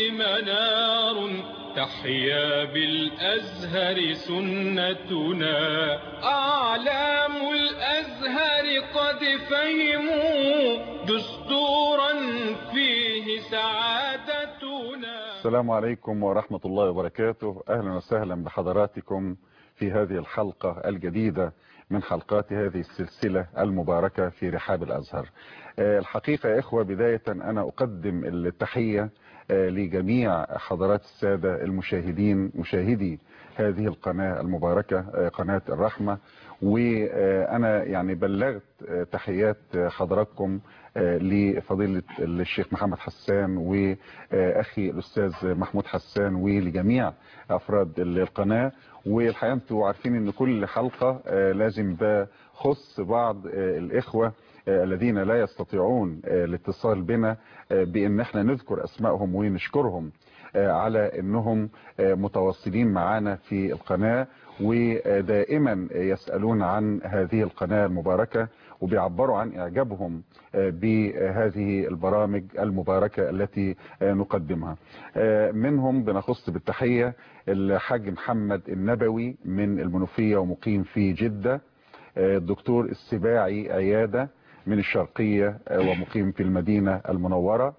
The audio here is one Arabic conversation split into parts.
منار تحيا بالأزهر سنتنا. أعلام الأزهر قد فهموا دستورا فيه سعادتنا. السلام عليكم ورحمة الله وبركاته. أهلا وسهلا بحضراتكم في هذه الحلقة الجديدة من حلقات هذه السلسلة المباركة في رحاب الأزهر. الحقيقة يا إخوة، بداية أنا أقدم التحية لجميع حضرات السادة المشاهدين، مشاهدي هذه القناة المباركة قناة الرحمة. وأنا يعني بلغت تحيات حضراتكم لفضيلة الشيخ محمد حسان وأخي الأستاذ محمود حسان ولجميع أفراد القناة. والحقيقة أنتوا عارفين أن كل حلقة لازم بخص بعض الإخوة الذين لا يستطيعون الاتصال بنا بأن احنا نذكر أسمائهم ونشكرهم على أنهم متواصلين معنا في القناة ودائما يسألون عن هذه القناة المباركة وبيعبروا عن إعجابهم بهذه البرامج المباركة التي نقدمها. منهم بنخص بالتحية الحاج محمد النبوي من المنوفية ومقيم في جدة، الدكتور السباعي عيادة من الشرقية ومقيم في المدينة المنورة،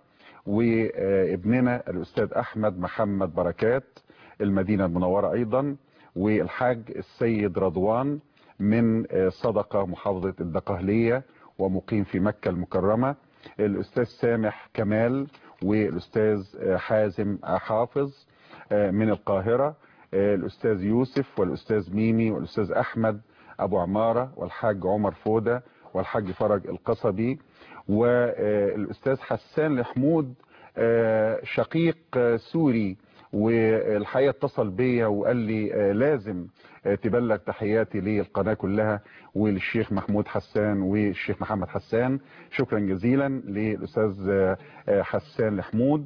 وابننا الأستاذ أحمد محمد بركات المدينة المنورة أيضا، والحاج السيد رضوان من صدقة محافظة الدقهلية ومقيم في مكة المكرمة، الأستاذ سامح كمال والأستاذ حازم حافظ من القاهرة، الأستاذ يوسف والأستاذ ميمي والأستاذ أحمد أبو عمارة والحاج عمر فودة والحاج فرج القصبي، والأستاذ حسان لحمود شقيق سوري. والحقيقة اتصل بيا وقال لي لازم تبلغ تحياتي للقناة كلها وللشيخ محمود حسان والشيخ محمد حسان. شكرا جزيلا للأستاذ حسان لحمود.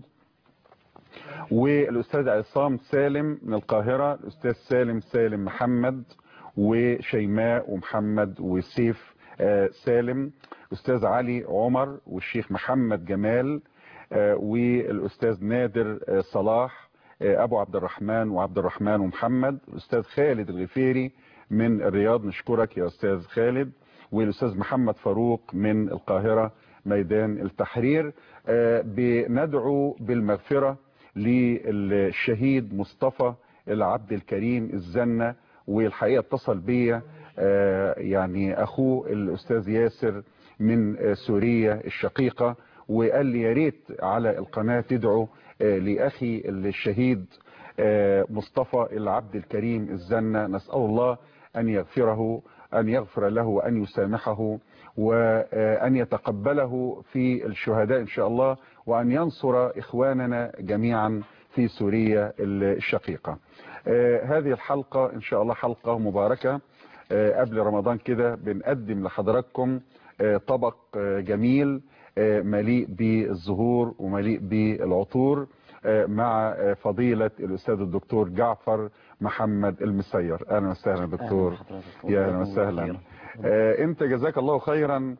والأستاذ عصام سالم من القاهرة، الأستاذ سالم محمد وشيماء ومحمد وسيف سالم، الأستاذ علي عمر والشيخ محمد جمال، والأستاذ نادر صلاح أبو عبد الرحمن وعبد الرحمن ومحمد، الأستاذ خالد الغفيري من الرياض، نشكرك يا أستاذ خالد، والأستاذ محمد فاروق من القاهرة ميدان التحرير. بندعو بالمغفرة للشهيد مصطفى العبد الكريم الزنة. والحقيقة اتصل بيا يعني أخوه الأستاذ ياسر من سوريا الشقيقة وقال لي يا ريت على القناة تدعو لأخي الشهيد مصطفى العبد الكريم الزنة. نسأل الله أن يغفر له وأن يسامحه وأن يتقبله في الشهداء إن شاء الله، وأن ينصر إخواننا جميعا في سوريا الشقيقة. هذه الحلقة إن شاء الله حلقة مباركة. قبل رمضان كده بنقدم لحضراتكم طبق جميل مليء بالزهور ومليء بالعطور مع فضيلة الأستاذ الدكتور جعفر محمد المسير. أهلا وسهلا دكتور. يا أهلا وسهلا. أنت جزاك الله خيرا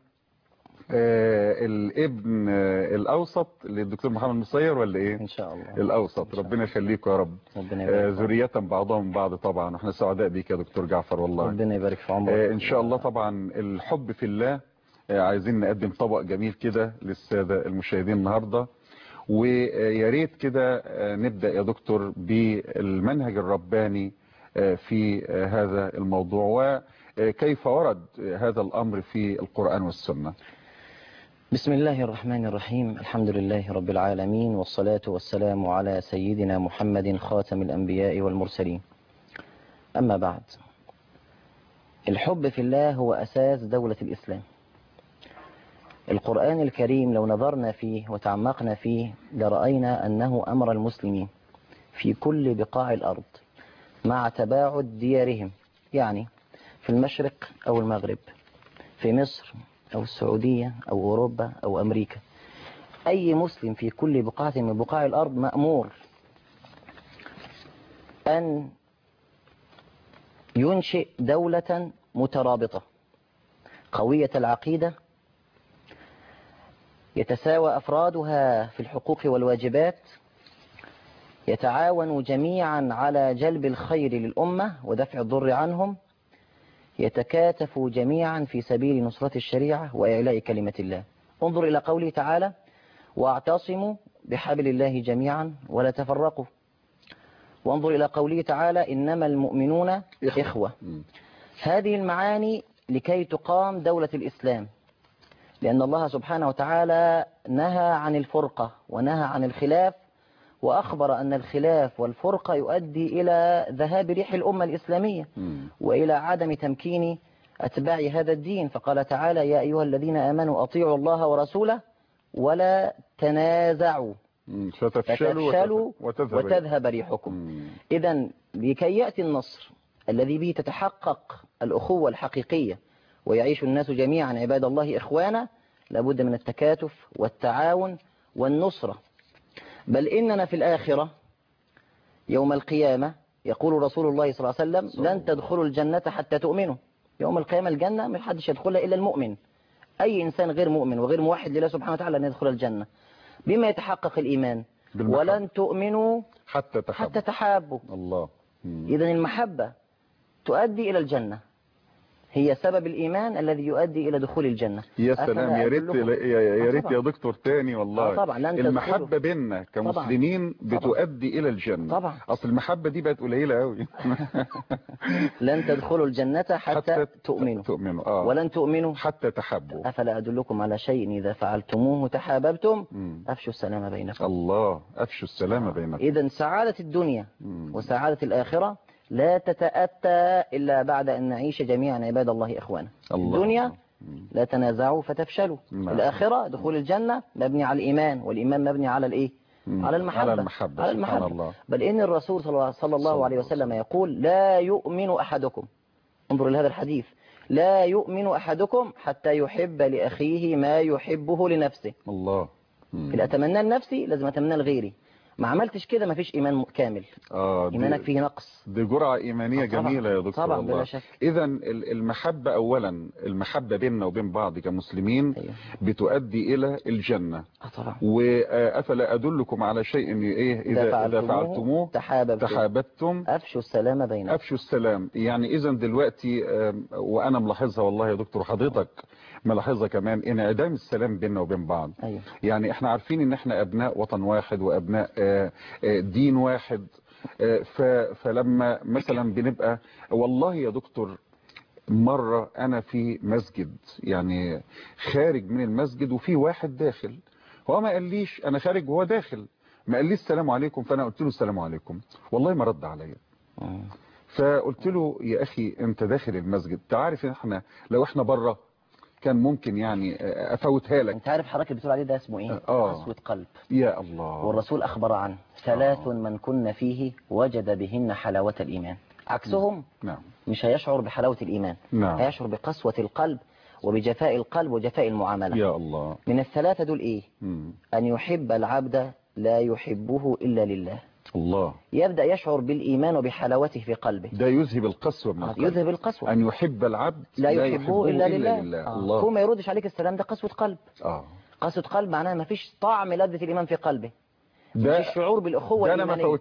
الابن الأوسط للدكتور محمد المسير ولا إيه؟ إن شاء الله الأوسط. ربنا يخليك يا رب. ذرية بعضهم بعض طبعا، واحنا سعداء بيك يا دكتور جعفر والله. ربنا يبارك في عمرك. إن شاء الله. طبعا الحب في الله عايزين نقدم طبق جميل كده للسادة المشاهدين النهاردة، ويا ريت كده نبدأ يا دكتور بالمنهج الرباني في هذا الموضوع وكيف ورد هذا الأمر في القرآن والسنة. بسم الله الرحمن الرحيم. الحمد لله رب العالمين، والصلاة والسلام على سيدنا محمد خاتم الأنبياء والمرسلين. أما بعد، الحب في الله هو أساس دولة الإسلام. القرآن الكريم لو نظرنا فيه وتعمقنا فيه لرأينا أنه أمر المسلمين في كل بقاع الأرض مع تباعد ديارهم، يعني في المشرق أو المغرب، في مصر أو السعودية أو أوروبا أو أمريكا. أي مسلم في كل بقعة من بقاع الأرض مأمور أن ينشئ دولة مترابطة قوية العقيدة، يتساوى أفرادها في الحقوق والواجبات، يتعاونوا جميعا على جلب الخير للأمة ودفع الضر عنهم، يتكاتفوا جميعا في سبيل نصرة الشريعة وإعلاء كلمة الله. انظر إلى قوله تعالى: واعتصموا بحبل الله جميعا ولا تفرقوا. وانظر إلى قوله تعالى: إنما المؤمنون إخوة. هذه المعاني لكي تقام دولة الإسلام، لأن الله سبحانه وتعالى نهى عن الفرقة ونهى عن الخلاف، وأخبر أن الخلاف والفرقة يؤدي إلى ذهاب ريح الأمة الإسلامية وإلى عدم تمكين أتباع هذا الدين. فقال تعالى: يا أيها الذين آمنوا أطيعوا الله ورسوله ولا تنازعوا فتفشلوا وتذهب ريحكم. إذن لكي يأتي النصر الذي به تتحقق الأخوة الحقيقية ويعيش الناس جميعا عباد الله إخوانا، لابد من التكاتف والتعاون والنصرة. بل إننا في الآخرة يوم القيامة يقول رسول الله صلى الله عليه وسلم: لن تدخلوا الجنة حتى تؤمنوا. يوم القيامة الجنة ما حدش يدخلها إلا المؤمن. أي إنسان غير مؤمن وغير موحد لله سبحانه وتعالى لن يدخل الجنة. بما يتحقق الإيمان: ولن تؤمنوا حتى تحابوا. الله. إذن المحبة تؤدي إلى الجنة، هي سبب الإيمان الذي يؤدي إلى دخول الجنة. يا سلام، يا ريت يا دكتور تاني والله. طبعا المحبة بيننا كمسلمين بتؤدي إلى الجنة. طبعا. أصل المحبة دي بقت قليلة قوي. لن تدخلوا الجنة حتى تؤمنوا. ولن تؤمنوا حتى تحبوا. أفلا أدلكم على شيء إذا فعلتموه تحاببتم أفشوا السلام بينكم. الله، أفشوا السلام بينكم. إذن سعادة الدنيا وسعادة الآخرة لا تتأتى إلا بعد أن نعيش جميعا عباد الله إخوانا. الدنيا لا تنازعوا فتفشلوا. الآخرة دخول الجنة مبني على الإيمان، والإيمان مبني على الإيه؟ على المحبة. على المحبة. الله. بل إن الرسول صلى الله عليه وسلم يقول: لا يؤمن أحدكم، انظر لهذا الحديث، لا يؤمن أحدكم حتى يحب لأخيه ما يحبه لنفسه. الله. إذا أتمنى لنفسي لازم أتمنى لغيري. ما عملتش كده ما فيش إيمان كامل. إيمانك فيه نقص. دي جرعة إيمانية جميلة يا دكتور. طبعا بلا شك. إذا المحبة أولا، المحبة بيننا وبين بعض كمسلمين بتؤدي إلى الجنة. طبعا. وأفلا أدلكم على شيء إيه إذا فعلتموه تحاببتم أفشوا السلام بينكم. أفشوا السلام. يعني إذا دلوقتي وأنا ملاحظها والله يا دكتور، حضرتك ملاحظها كمان، انعدام السلام بيننا وبين بعض. يعني احنا عارفين ان احنا ابناء وطن واحد وابناء دين واحد. فلما مثلا بنبقى، والله يا دكتور مرة انا في مسجد، يعني خارج من المسجد وفي واحد داخل، هو ما قاليش انا خارج وهو داخل، ما قاليش السلام عليكم، فانا قلت له السلام عليكم، والله ما رد عليا. فقلت له يا اخي انت داخل المسجد، تعرف احنا لو احنا بره كان ممكن يعني افوتها لك. انت عارف حضرتك اللي بتقول عليه ده اسمه ايه؟ قسوة قلب. يا الله. والرسول اخبر عنه: ثلاث من كن فيه وجد بهن حلاوة الايمان. عكسهم مش هيشعر بحلاوة الايمان، هيشعر بقسوة القلب وبجفاء القلب وجفاء المعاملة. يا الله. من الثلاثة دول ايه؟ ان يحب العبد لا يحبه الا لله. الله. يبدأ يشعر بالإيمان وبحلاوته في قلبه. ده يذهب القسوة من القلب. يذهب القسوة. أن يحب العبد لا يحبه إلا لله. الله. هو ما يردش عليك السلام، ده قسوة قلب. قسوة قلب معناها ما فيش طعم لذة الإيمان في قلبه، ما فيش شعور بالأخوة الإيمانية. ده أنا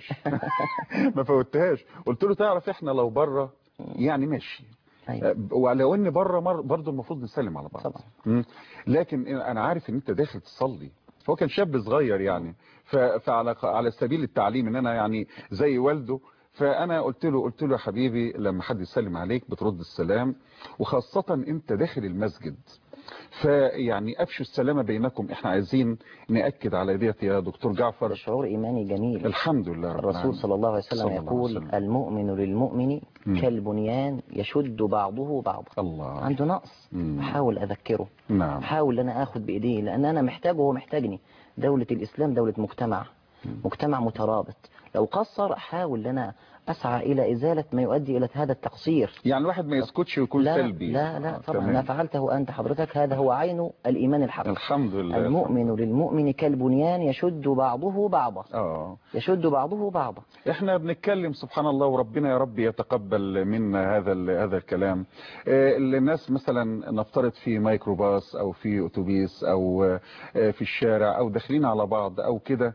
ما فوتهاش قلت له تعرف إحنا لو بره يعني ماشي. ولو إن بره برضه المفروض نسلم على بعض طبعا. لكن أنا عارف إن أنت داخل تصلي. هو كان شاب صغير يعني، فعلى سبيل التعليم ان انا يعني زي والده، فانا قلت له يا حبيبي لما حد يسلم عليك بترد السلام، وخاصة انت داخل المسجد، فيعني افشوا السلام بينكم. احنا عايزين نأكد على ديت يا دكتور جعفر. شعور ايماني جميل. الحمد لله. الرسول صلى الله عليه وسلم يقول: المؤمن للمؤمن كالبنيان يشد بعضه بعضا. الله. عنده نقص، احاول اذكره. نعم. احاول انا اخد بايديه، لان انا محتاجه وهو محتاجني. دولة الاسلام دولة مجتمع مترابط. لو قصر احاول انا اسعى الى ازالة ما يؤدي الى هذا التقصير. يعني الواحد ما يسكتش ويكون سلبي. لا طبعا. ما فعلته انت حضرتك هذا هو عين الايمان الحق. الحمد لله. المؤمن للمؤمن كالبنيان يشد بعضه بعضا. يشد بعضه بعضا. احنا بنتكلم سبحان الله، وربنا يا رب يتقبل منا هذا الكلام. الناس مثلا نفترض في ميكروباص او في اتوبيس او في الشارع او داخلين على بعض او كده،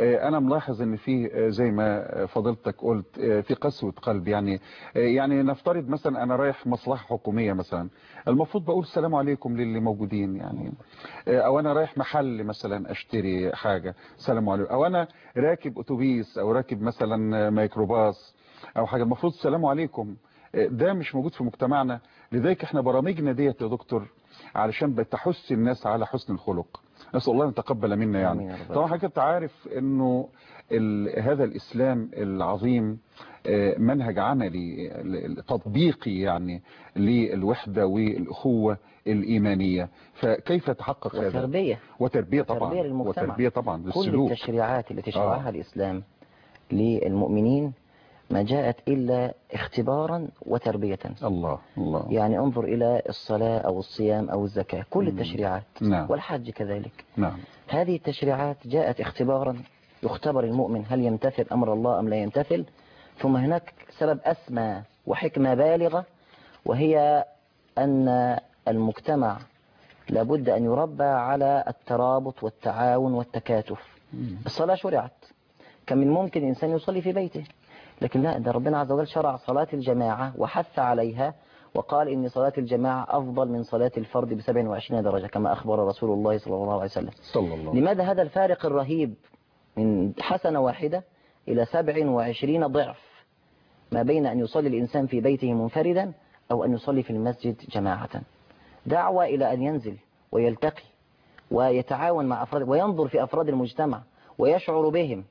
انا ملاحظ ان في زي ما فضلتك قلت في قسوة قلب، يعني نفترض مثلا انا رايح مصلحة حكومية مثلا، المفروض بقول السلام عليكم للي موجودين يعني، او انا رايح محل مثلا اشتري حاجة سلام عليكم، او انا راكب اتوبيس او راكب مثلا ميكروباص او حاجة المفروض السلام عليكم. ده مش موجود في مجتمعنا، لذلك احنا برامجنا ديت يا دكتور علشان بتحث الناس على حسن الخلق. نسأل الله ان يتقبل منا يعني. طبعا حضرتك عارف انه هذا الاسلام العظيم منهج عملي تطبيقي يعني للوحدة والأخوة الإيمانية، فكيف يتحقق هذا؟ وتربية طبعا، وتربية طبعا للسلوك. كل التشريعات التي شرعها الإسلام للمؤمنين ما جاءت إلا اختبارا وتربية. الله يعني انظر إلى الصلاة أو الصيام أو الزكاة، كل التشريعات. نعم. والحج كذلك. نعم. هذه التشريعات جاءت اختبارا، يختبر المؤمن هل يمتثل أمر الله أم لا يمتثل. ثم هناك سبب أسمى وحكمة بالغة، وهي أن المجتمع لابد أن يربى على الترابط والتعاون والتكاتف. الصلاة شرعت، كان من ممكن إنسان يصلي في بيته، لكن لا، ده ربنا عز وجل شرع صلاة الجماعة وحث عليها، وقال إن صلاة الجماعة أفضل من صلاة الفرد ب27 درجة كما أخبر رسول الله صلى الله عليه وسلم. لماذا هذا الفارق الرهيب من حسنة واحدة إلى 27 ضعف ما بين أن يصلي الإنسان في بيته منفردا أو أن يصلي في المسجد جماعة؟ دعوة إلى أن ينزل ويلتقي ويتعاون مع أفراد وينظر في أفراد المجتمع ويشعر بهم،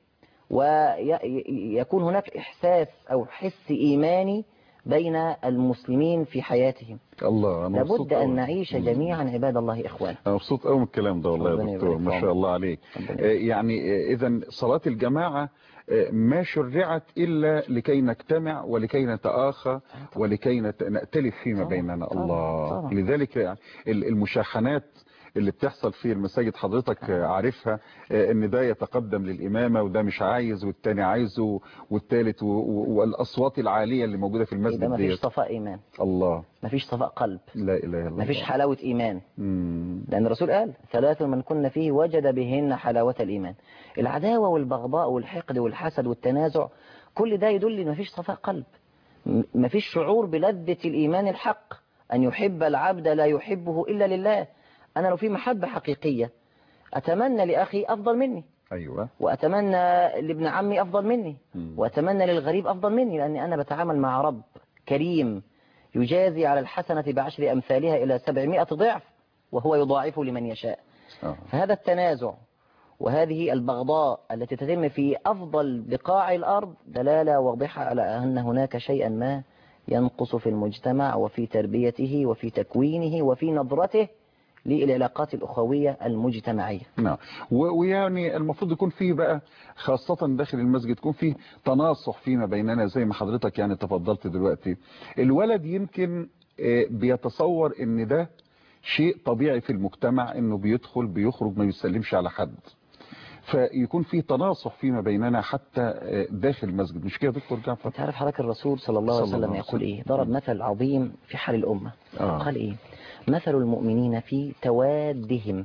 ويكون هناك إحساس أو حس إيماني بين المسلمين في حياتهم. الله، أنا لابد أن نعيش جميعا عباد الله إخوان. أنا مبسوط قوي من الكلام ده والله يا دكتور، ما شاء الله عليك. يعني إذا صلاة الجماعة ما شرعت إلا لكي نجتمع ولكي نتآخى ولكي نأتلف فيما بيننا. الله. لذلك يعني المشاحنات اللي بتحصل في المساجد حضرتك عارفها، ان ده يتقدم للإمامة وده مش عايز والتاني عايزه والتالت والأصوات العالية اللي موجودة في المسجد دي. ما فيش صفاء إيمان. الله. ما فيش صفاء قلب. لا إله إلا الله. ما فيش حلاوة إيمان. لأن الرسول قال 3 من كنا فيه وجد بهن حلاوة الإيمان. العداوة والبغضاء والحقد والحسد والتنازع، كل ده يدل ان ما فيش صفاء قلب، ما فيش شعور بلذة الإيمان الحق، أن يحب العبد لا يحبه إلا لله. أنا لو في محبة حقيقية أتمنى لأخي أفضل مني، أيوة، وأتمنى لابن عمي أفضل مني، وأتمنى للغريب أفضل مني، لأني أنا بتعامل مع رب كريم يجازي على الحسنة ب10 أمثالها إلى 700 ضعف، وهو يضاعف لمن يشاء. فهذا التنازع وهذه البغضاء التي تتم في أفضل بقاع الأرض دلالة واضحة على أن هناك شيئا ما ينقص في المجتمع وفي تربيته وفي تكوينه وفي نظرته للعلاقات الأخوية المجتمعية. نعم. ويعني المفروض يكون فيه بقى خاصة داخل المسجد يكون فيه تناصح فيما بيننا زي ما حضرتك يعني تفضلت دلوقتي. الولد يمكن بيتصور ان ده شيء طبيعي في المجتمع، انه بيدخل بيخرج ما يسلمش على حد، فيكون في تناصح فيما بيننا حتى داخل المسجد. مش كده دكتور جعفر؟ تعرف حضرتك الرسول صلى الله عليه وسلم يقول ايه؟ ضرب مثل عظيم في حال الأمة. قال ايه؟ مثل المؤمنين في توادهم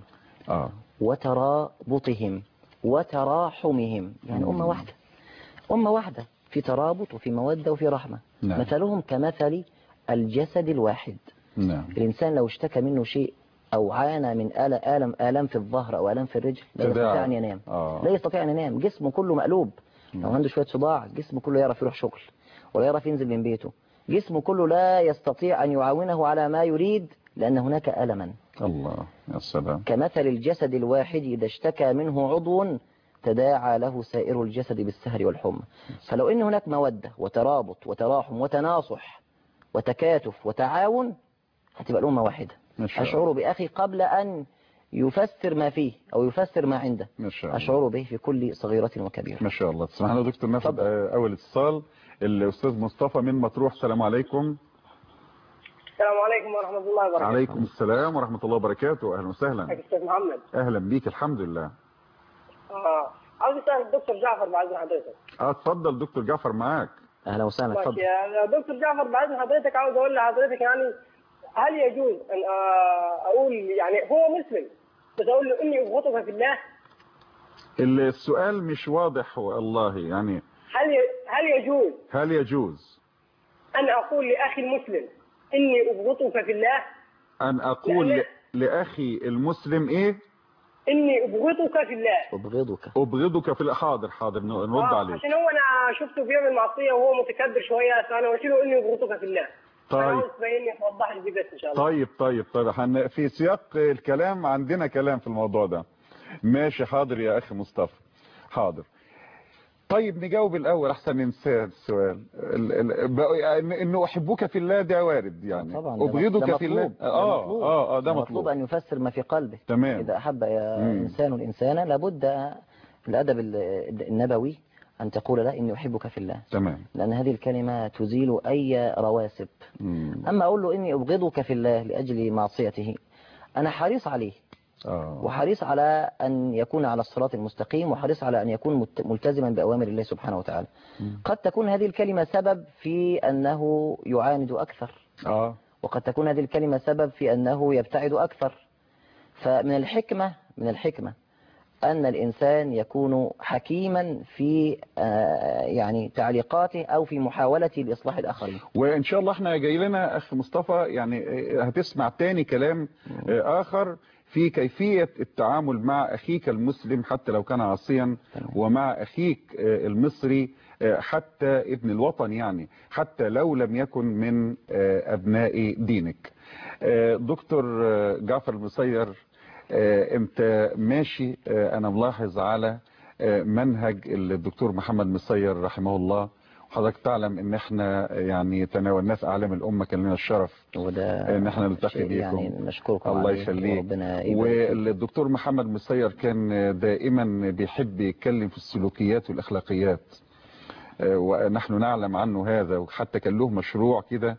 وترابطهم وتراحمهم. يعني أمة واحدة في ترابط وفي مودة وفي رحمة. نعم. مثلهم كمثل الجسد الواحد. نعم. الإنسان لو اشتكى منه شيء أو عانى من آلام في الظهر أو آلام في الرجل لا يستطيع أن ينام. لا يستطيع أن ينام، جسمه كله مقلوب. لو عنده شوية صداع جسمه كله يعرف يروح شغل ولا يعرف ينزل من بيته، جسمه كله لا يستطيع أن يعاونه على ما يريد لأن هناك ألما. الله يا سلام. كمثل الجسد الواحد إذا اشتكى منه عضو تداعى له سائر الجسد بالسهر والحمى. فلو إن هناك مودة وترابط وتراحم وتناصح وتكاتف وتعاون هتبقى الأمة واحدة. أشعر بأخي قبل أن يفسر ما فيه أو يفسر ما عنده، أشعر به في كل صغيرة وكبيرة. ما شاء الله. تسمحنا دكتور ناخد أول اتصال. الأستاذ مصطفى من مطروح. السلام عليكم. السلام عليكم ورحمة الله وبركاته. عليكم السلام ورحمة الله وبركاته. أهلا وسهلا. أستاذ محمد. أهلا بيك. الحمد لله. عاوز أسأل الدكتور جعفر بعد حضرتك. اتفضل دكتور جعفر معاك. أهلا وسهلا. اتفضل. يا دكتور جعفر بعد حضرتك عاوز أقول لحضرتك يعني هل يجوز أن أقول يعني هو مسلم بس أقول له إني أبغضك في الله؟ السؤال مش واضح والله يعني. هل يجوز أن أقول لأخي المسلم إني أبغضك في الله؟ أن أقول لأخي المسلم إيه؟ إني أبغضك في الله. أبغضك في الله. حاضر نرد عليه. عشان هو أنا شفته بيعمل معصية وهو متكبر شوية، فأنا قلت له إني أبغضك في الله. طيب. أنا عاوز تبين لي توضح لي دي بس إن شاء الله. طيب. في سياق الكلام عندنا كلام في الموضوع ده. ماشي حاضر يا أخي مصطفى. حاضر. طيب نجاوب الأول أحسن ننسى السؤال. إنه أحبك في الله ده وارد يعني. طبعا أبغضك في الله. ده مطلوب أن يفسر ما في قلبه. تمام. إذا أحب إنسان الإنسان لابد الأدب النبوي أن تقول له إني أحبك في الله. تمام. لأن هذه الكلمة تزيل أي رواسب. أما أقول له إني أبغضك في الله لأجل معصيته، أنا حريص عليه وحريص على أن يكون على الصراط المستقيم، وحريص على أن يكون ملتزما بأوامر الله سبحانه وتعالى. قد تكون هذه الكلمة سبب في أنه يعاند أكثر. وقد تكون هذه الكلمة سبب في أنه يبتعد أكثر. فمن الحكمة أن الإنسان يكون حكيما في يعني تعليقاته أو في محاولته لإصلاح الآخرين. وإن شاء الله احنا جاي لنا أخ مصطفى يعني هتسمع تاني كلام آخر في كيفية التعامل مع أخيك المسلم حتى لو كان عاصيا، ومع أخيك المصري حتى ابن الوطن يعني حتى لو لم يكن من أبناء دينك. دكتور جعفر المسير، انت ماشي انا ملاحظ على منهج الدكتور محمد مسير رحمه الله، وحضرتك تعلم ان احنا يعني تناولناه في اعلام الامه، كان لنا الشرف ان احنا نلتقي بيكم يعني نشكركم الله يخليك. والدكتور محمد مسير كان دائما بيحب يتكلم في السلوكيات والاخلاقيات، ونحن نعلم عنه هذا، وحتى كان له مشروع كده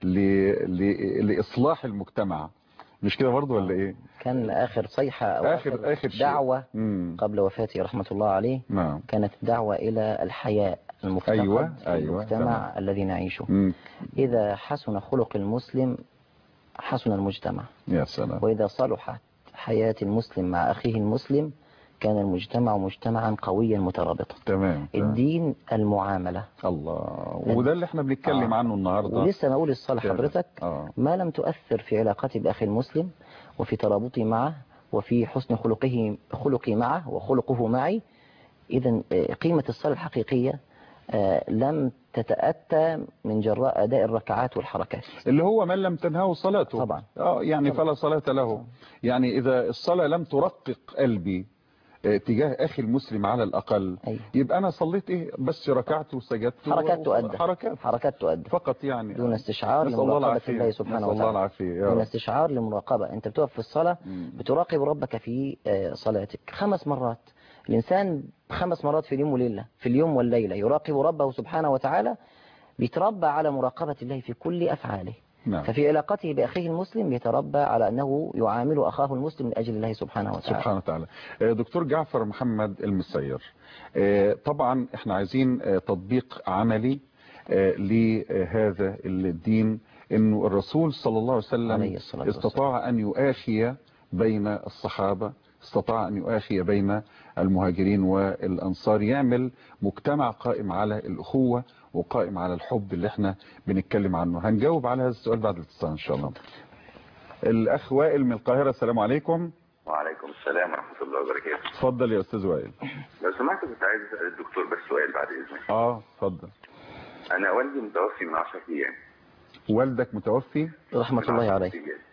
لاصلاح المجتمع، مش كده برضه ولا ايه؟ كان آخر صيحة أو آخر دعوة قبل وفاته رحمة الله عليه. كانت دعوة إلى الحياء المفتقد في المجتمع الذي نعيشه. إذا حسن خلق المسلم حسن المجتمع. يا سلام. وإذا صلحت حياة المسلم مع أخيه المسلم كان المجتمع مجتمعا قويا مترابطا. تمام. الدين المعاملة. الله. وده اللي احنا بنتكلم عنه النهاردة. ولسه ما أقول الصلاة حضرتك ما لم تؤثر في علاقتي بأخي المسلم وفي ترابطي معه وفي حسن خلقي معه وخلقه معي، إذن قيمة الصلاة الحقيقية لم تتأتى من جراء أداء الركعات والحركات، اللي هو من لم تنهه صلاته طبعا. يعني طبعا. فلا صلاة له. يعني إذا الصلاة لم ترقق قلبي تجاه أخي المسلم على الأقل، يبقى أنا صليت إيه؟ بس ركعت وسجدت، حركات تؤدى فقط يعني، دون استشعار لمراقبة الله سبحانه وتعالى. دون استشعار لمراقبة. أنت بتقف في الصلاة بتراقب ربك في صلاتك 5 مرات. الإنسان 5 مرات في اليوم وليلة، في اليوم والليلة يراقب ربه سبحانه وتعالى، بيتربى على مراقبة الله في كل أفعاله. ففي علاقته بأخيه المسلم يتربى على أنه يعامل أخاه المسلم لأجل الله سبحانه وتعالى. دكتور جعفر محمد المسير، طبعا احنا عايزين تطبيق عملي لهذا الدين، انه الرسول صلى الله عليه وسلم استطاع ان يؤاخي بين الصحابة، استطاع ان يؤاخي بين المهاجرين والأنصار، يعمل مجتمع قائم على الأخوة وقائم على الحب اللي احنا بنتكلم عنه. هنجاوب على هذا السؤال بعد الاتصال ان شاء الله. الاخ وائل من القاهرة، السلام عليكم. وعليكم السلام ورحمة الله وبركاته. اتفضل يا استاذ وائل. لو سمحت كنت عايز اسال الدكتور بس سؤال بعد اذنك. اتفضل. انا والدي متوفي من 10 ايام. والدك متوفي رحمة الله عليه.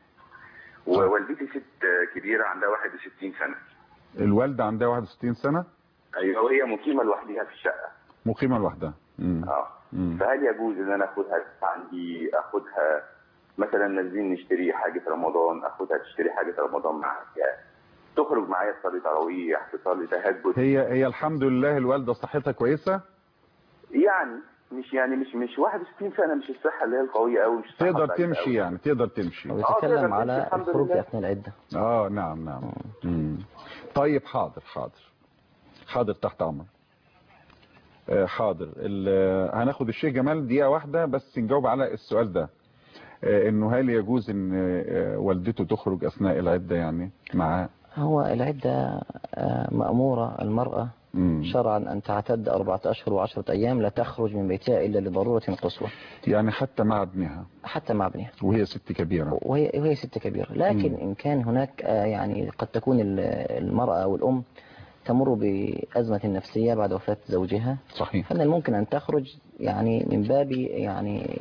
ووالدتي ست كبيرة عندها 61 سنة. الوالدة عندها 61 سنة؟ ايوه، وهي مقيمة لوحدها في الشقة. مقيمة لوحدها. فهل يجوز ان انا اخدها مثلا نازلين نشتري حاجة في رمضان، اخدها تشتري حاجة في رمضان معايا، تخرج معايا تصلي تراويح، تصلي تهجد؟ هي الحمد لله الوالدة صحتها كويسة؟ يعني مش 61 سنة، مش الصحة اللي هي القوية قوي، مش تقدر تمشي يعني، تقدر تمشي. ويتكلم على الخروج في أثناء العدة. نعم. طيب حاضر تحت أمر. حاضر. هناخد الشيخ جمال دقيقة واحدة بس نجاوب على السؤال ده، انه هل يجوز ان والدته تخرج اثناء العدة يعني مع هو العدة مأمورة المرأة شرعا أن تعتد 4 أشهر و10 أيام لا تخرج من بيتها إلا لضرورة قصوى. يعني حتى مع ابنها؟ حتى مع ابنها وهي ست كبيرة. وهي ست كبيرة، لكن إن كان هناك يعني قد تكون المرأة أو الأم تمر بأزمة نفسية بعد وفاة زوجها. صحيح. فمن الممكن أن تخرج يعني من باب يعني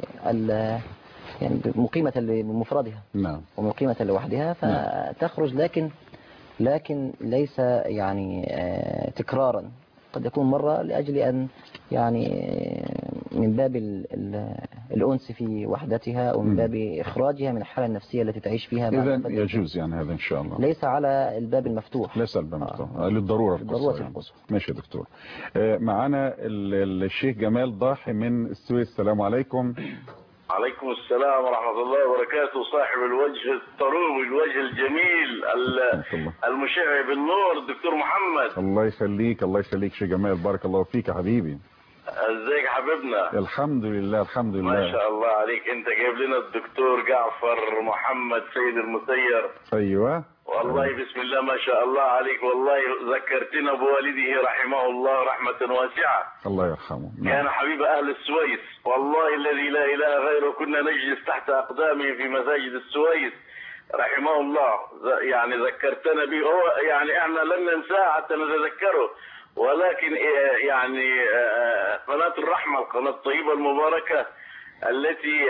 مقيمة بمفردها. نعم. ومقيمة لوحدها فتخرج، لكن ليس يعني تكرارا، قد يكون مرة لأجل أن يعني من باب الأنس في وحدتها أو من باب إخراجها من الحالة النفسية التي تعيش فيها. إذن يجوز يعني هذا إن شاء الله. ليس على الباب المفتوح. ليس الباب المفتوح. للضرورة القصوى يعني. ماشي يا دكتور. معنا الشيخ جمال ضاحي من السويس. السلام عليكم. عليكم السلام ورحمة الله وبركاته. صاحب الوجه الطروي، الوجه الجميل المشع بالنور، الدكتور محمد. الله يخليك الله يخليك شيخ جمال، بارك الله فيك يا حبيبي. ازيك يا حبيبنا؟ الحمد لله الحمد لله. ما شاء الله عليك، انت جايب لنا الدكتور جعفر محمد سيد المسير. ايوه والله بسم الله ما شاء الله عليك، والله ذكرتنا بوالده رحمه الله رحمة واسعة. الله يرحمه. كان حبيب اهل السويس، والله الذي لا اله غيره كنا نجلس تحت اقدامه في مساجد السويس رحمه الله. يعني ذكرتنا به، هو يعني احنا لن ننساه حتى نتذكره، ولكن يعني قناة الرحمة، القناة الطيبة المباركة التي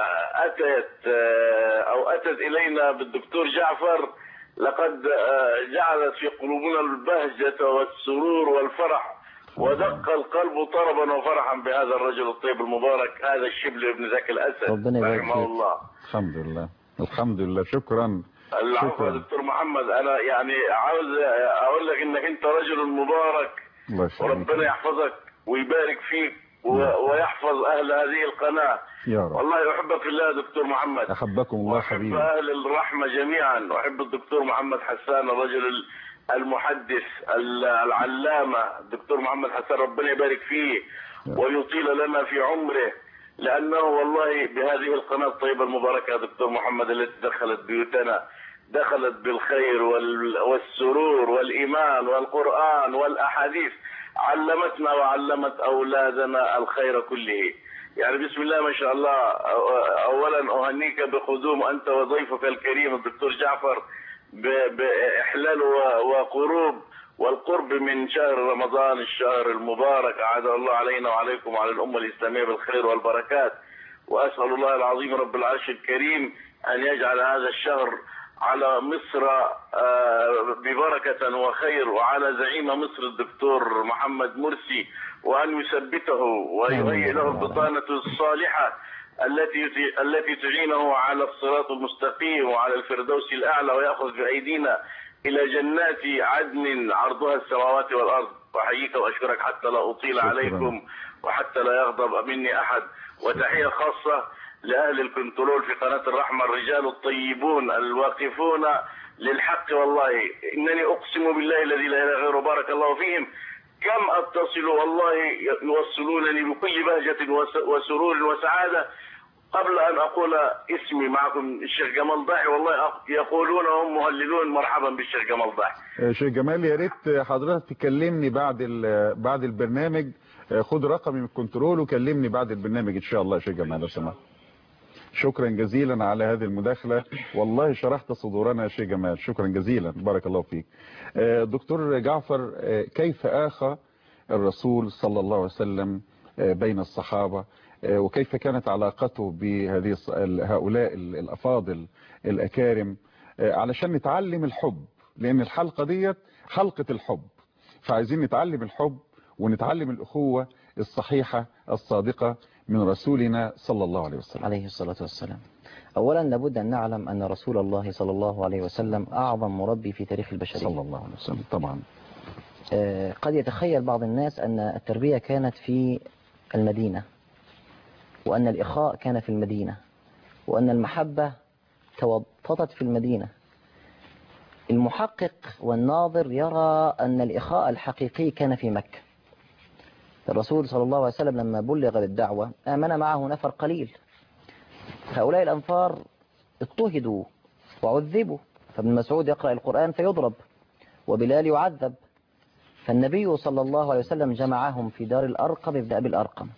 أتت إلينا بالدكتور جعفر، لقد جعلت في قلوبنا البهجة والسرور والفرح، ودق القلب طربا وفرحا بهذا الرجل الطيب المبارك، هذا الشبل ابن زكي الأسد رحمه الله. الحمد لله الحمد لله. شكرا. العفو يا دكتور محمد. أنا يعني عاوز أقول لك إنك أنت رجل مبارك، وربنا يحفظك ويبارك فيك ويحفظ أهل هذه القناة يا رب. والله أحبك في الله يا دكتور محمد. أحبكم الله حبيبي. وأحب أهل الرحمة جميعا، وأحب الدكتور محمد حسان الرجل المحدث العلامة الدكتور محمد حسان، ربنا يبارك فيه ويطيل لنا في عمره، لأنه والله بهذه القناة الطيبة المباركة يا دكتور محمد التي دخلت بيوتنا، دخلت بالخير والسرور والإيمان والقرآن والأحاديث، علمتنا وعلمت أولادنا الخير كله. يعني بسم الله ما شاء الله. أولا أهنيك بقدوم أنت وضيفك الكريم الدكتور جعفر بإحلال وقروب والقرب من شهر رمضان الشهر المبارك، أعاد الله علينا وعليكم وعلى الأمة الإسلامية بالخير والبركات. وأسأل الله العظيم رب العرش الكريم أن يجعل هذا الشهر على مصر ببركة وخير، وعلى زعيم مصر الدكتور محمد مرسي، وأن يثبته ويهيئ له البطانة الصالحة التي تعينه على الصراط المستقيم وعلى الفردوس الأعلى، ويأخذ بأيدينا إلى جنات عدن عرضها السماوات والأرض. وأحييك وأشكرك حتى لا أطيل عليكم وحتى لا يغضب مني أحد. وتحية خاصة لأهل الكنترول في قناة الرحمة، الرجال الطيبون الواقفون للحق. والله إنني أقسم بالله الذي لا إله غيره بارك الله فيهم كم أتصل والله يوصلونني بكل بهجة وسرور وسعادة. قبل أن أقول اسمي معكم الشيخ جمال ضاحي، والله يقولون هم مهللون مرحبا بالشيخ جمال ضاحي. شيخ جمال يا ريت حضرتك تكلمني بعد البرنامج، خد رقمي من الكنترول وكلمني بعد البرنامج إن شاء الله يا شيخ جمال لو سمحت. شكرا جزيلا على هذه المداخلة، والله شرحت صدورنا يا شيخ جمال، شكرا جزيلا بارك الله فيك. دكتور جعفر، كيف آخى الرسول صلى الله عليه وسلم بين الصحابة، وكيف كانت علاقته بهذه هؤلاء الأفاضل الأكارم، علشان نتعلم الحب، لأن الحلقة ديت حلقة الحب، فعايزين نتعلم الحب ونتعلم الأخوة الصحيحة الصادقة من رسولنا صلى الله عليه وسلم عليه الصلاة والسلام. أولا لابد أن نعلم أن رسول الله صلى الله عليه وسلم أعظم مربي في تاريخ البشرية صلى الله عليه وسلم. طبعا قد يتخيل بعض الناس أن التربية كانت في المدينة، وأن الإخاء كان في المدينة، وأن المحبة توطدت في المدينة. المحقق والناظر يرى أن الإخاء الحقيقي كان في مكة. الرسول صلى الله عليه وسلم لما بلغ بالدعوة آمن معه نفر قليل، هؤلاء الأنفار اضطهدوا وعذبوا، فابن مسعود يقرأ القرآن فيضرب وبلال يعذب. فالنبي صلى الله عليه وسلم جمعهم في دار الأرقم بن أبي الأرقم،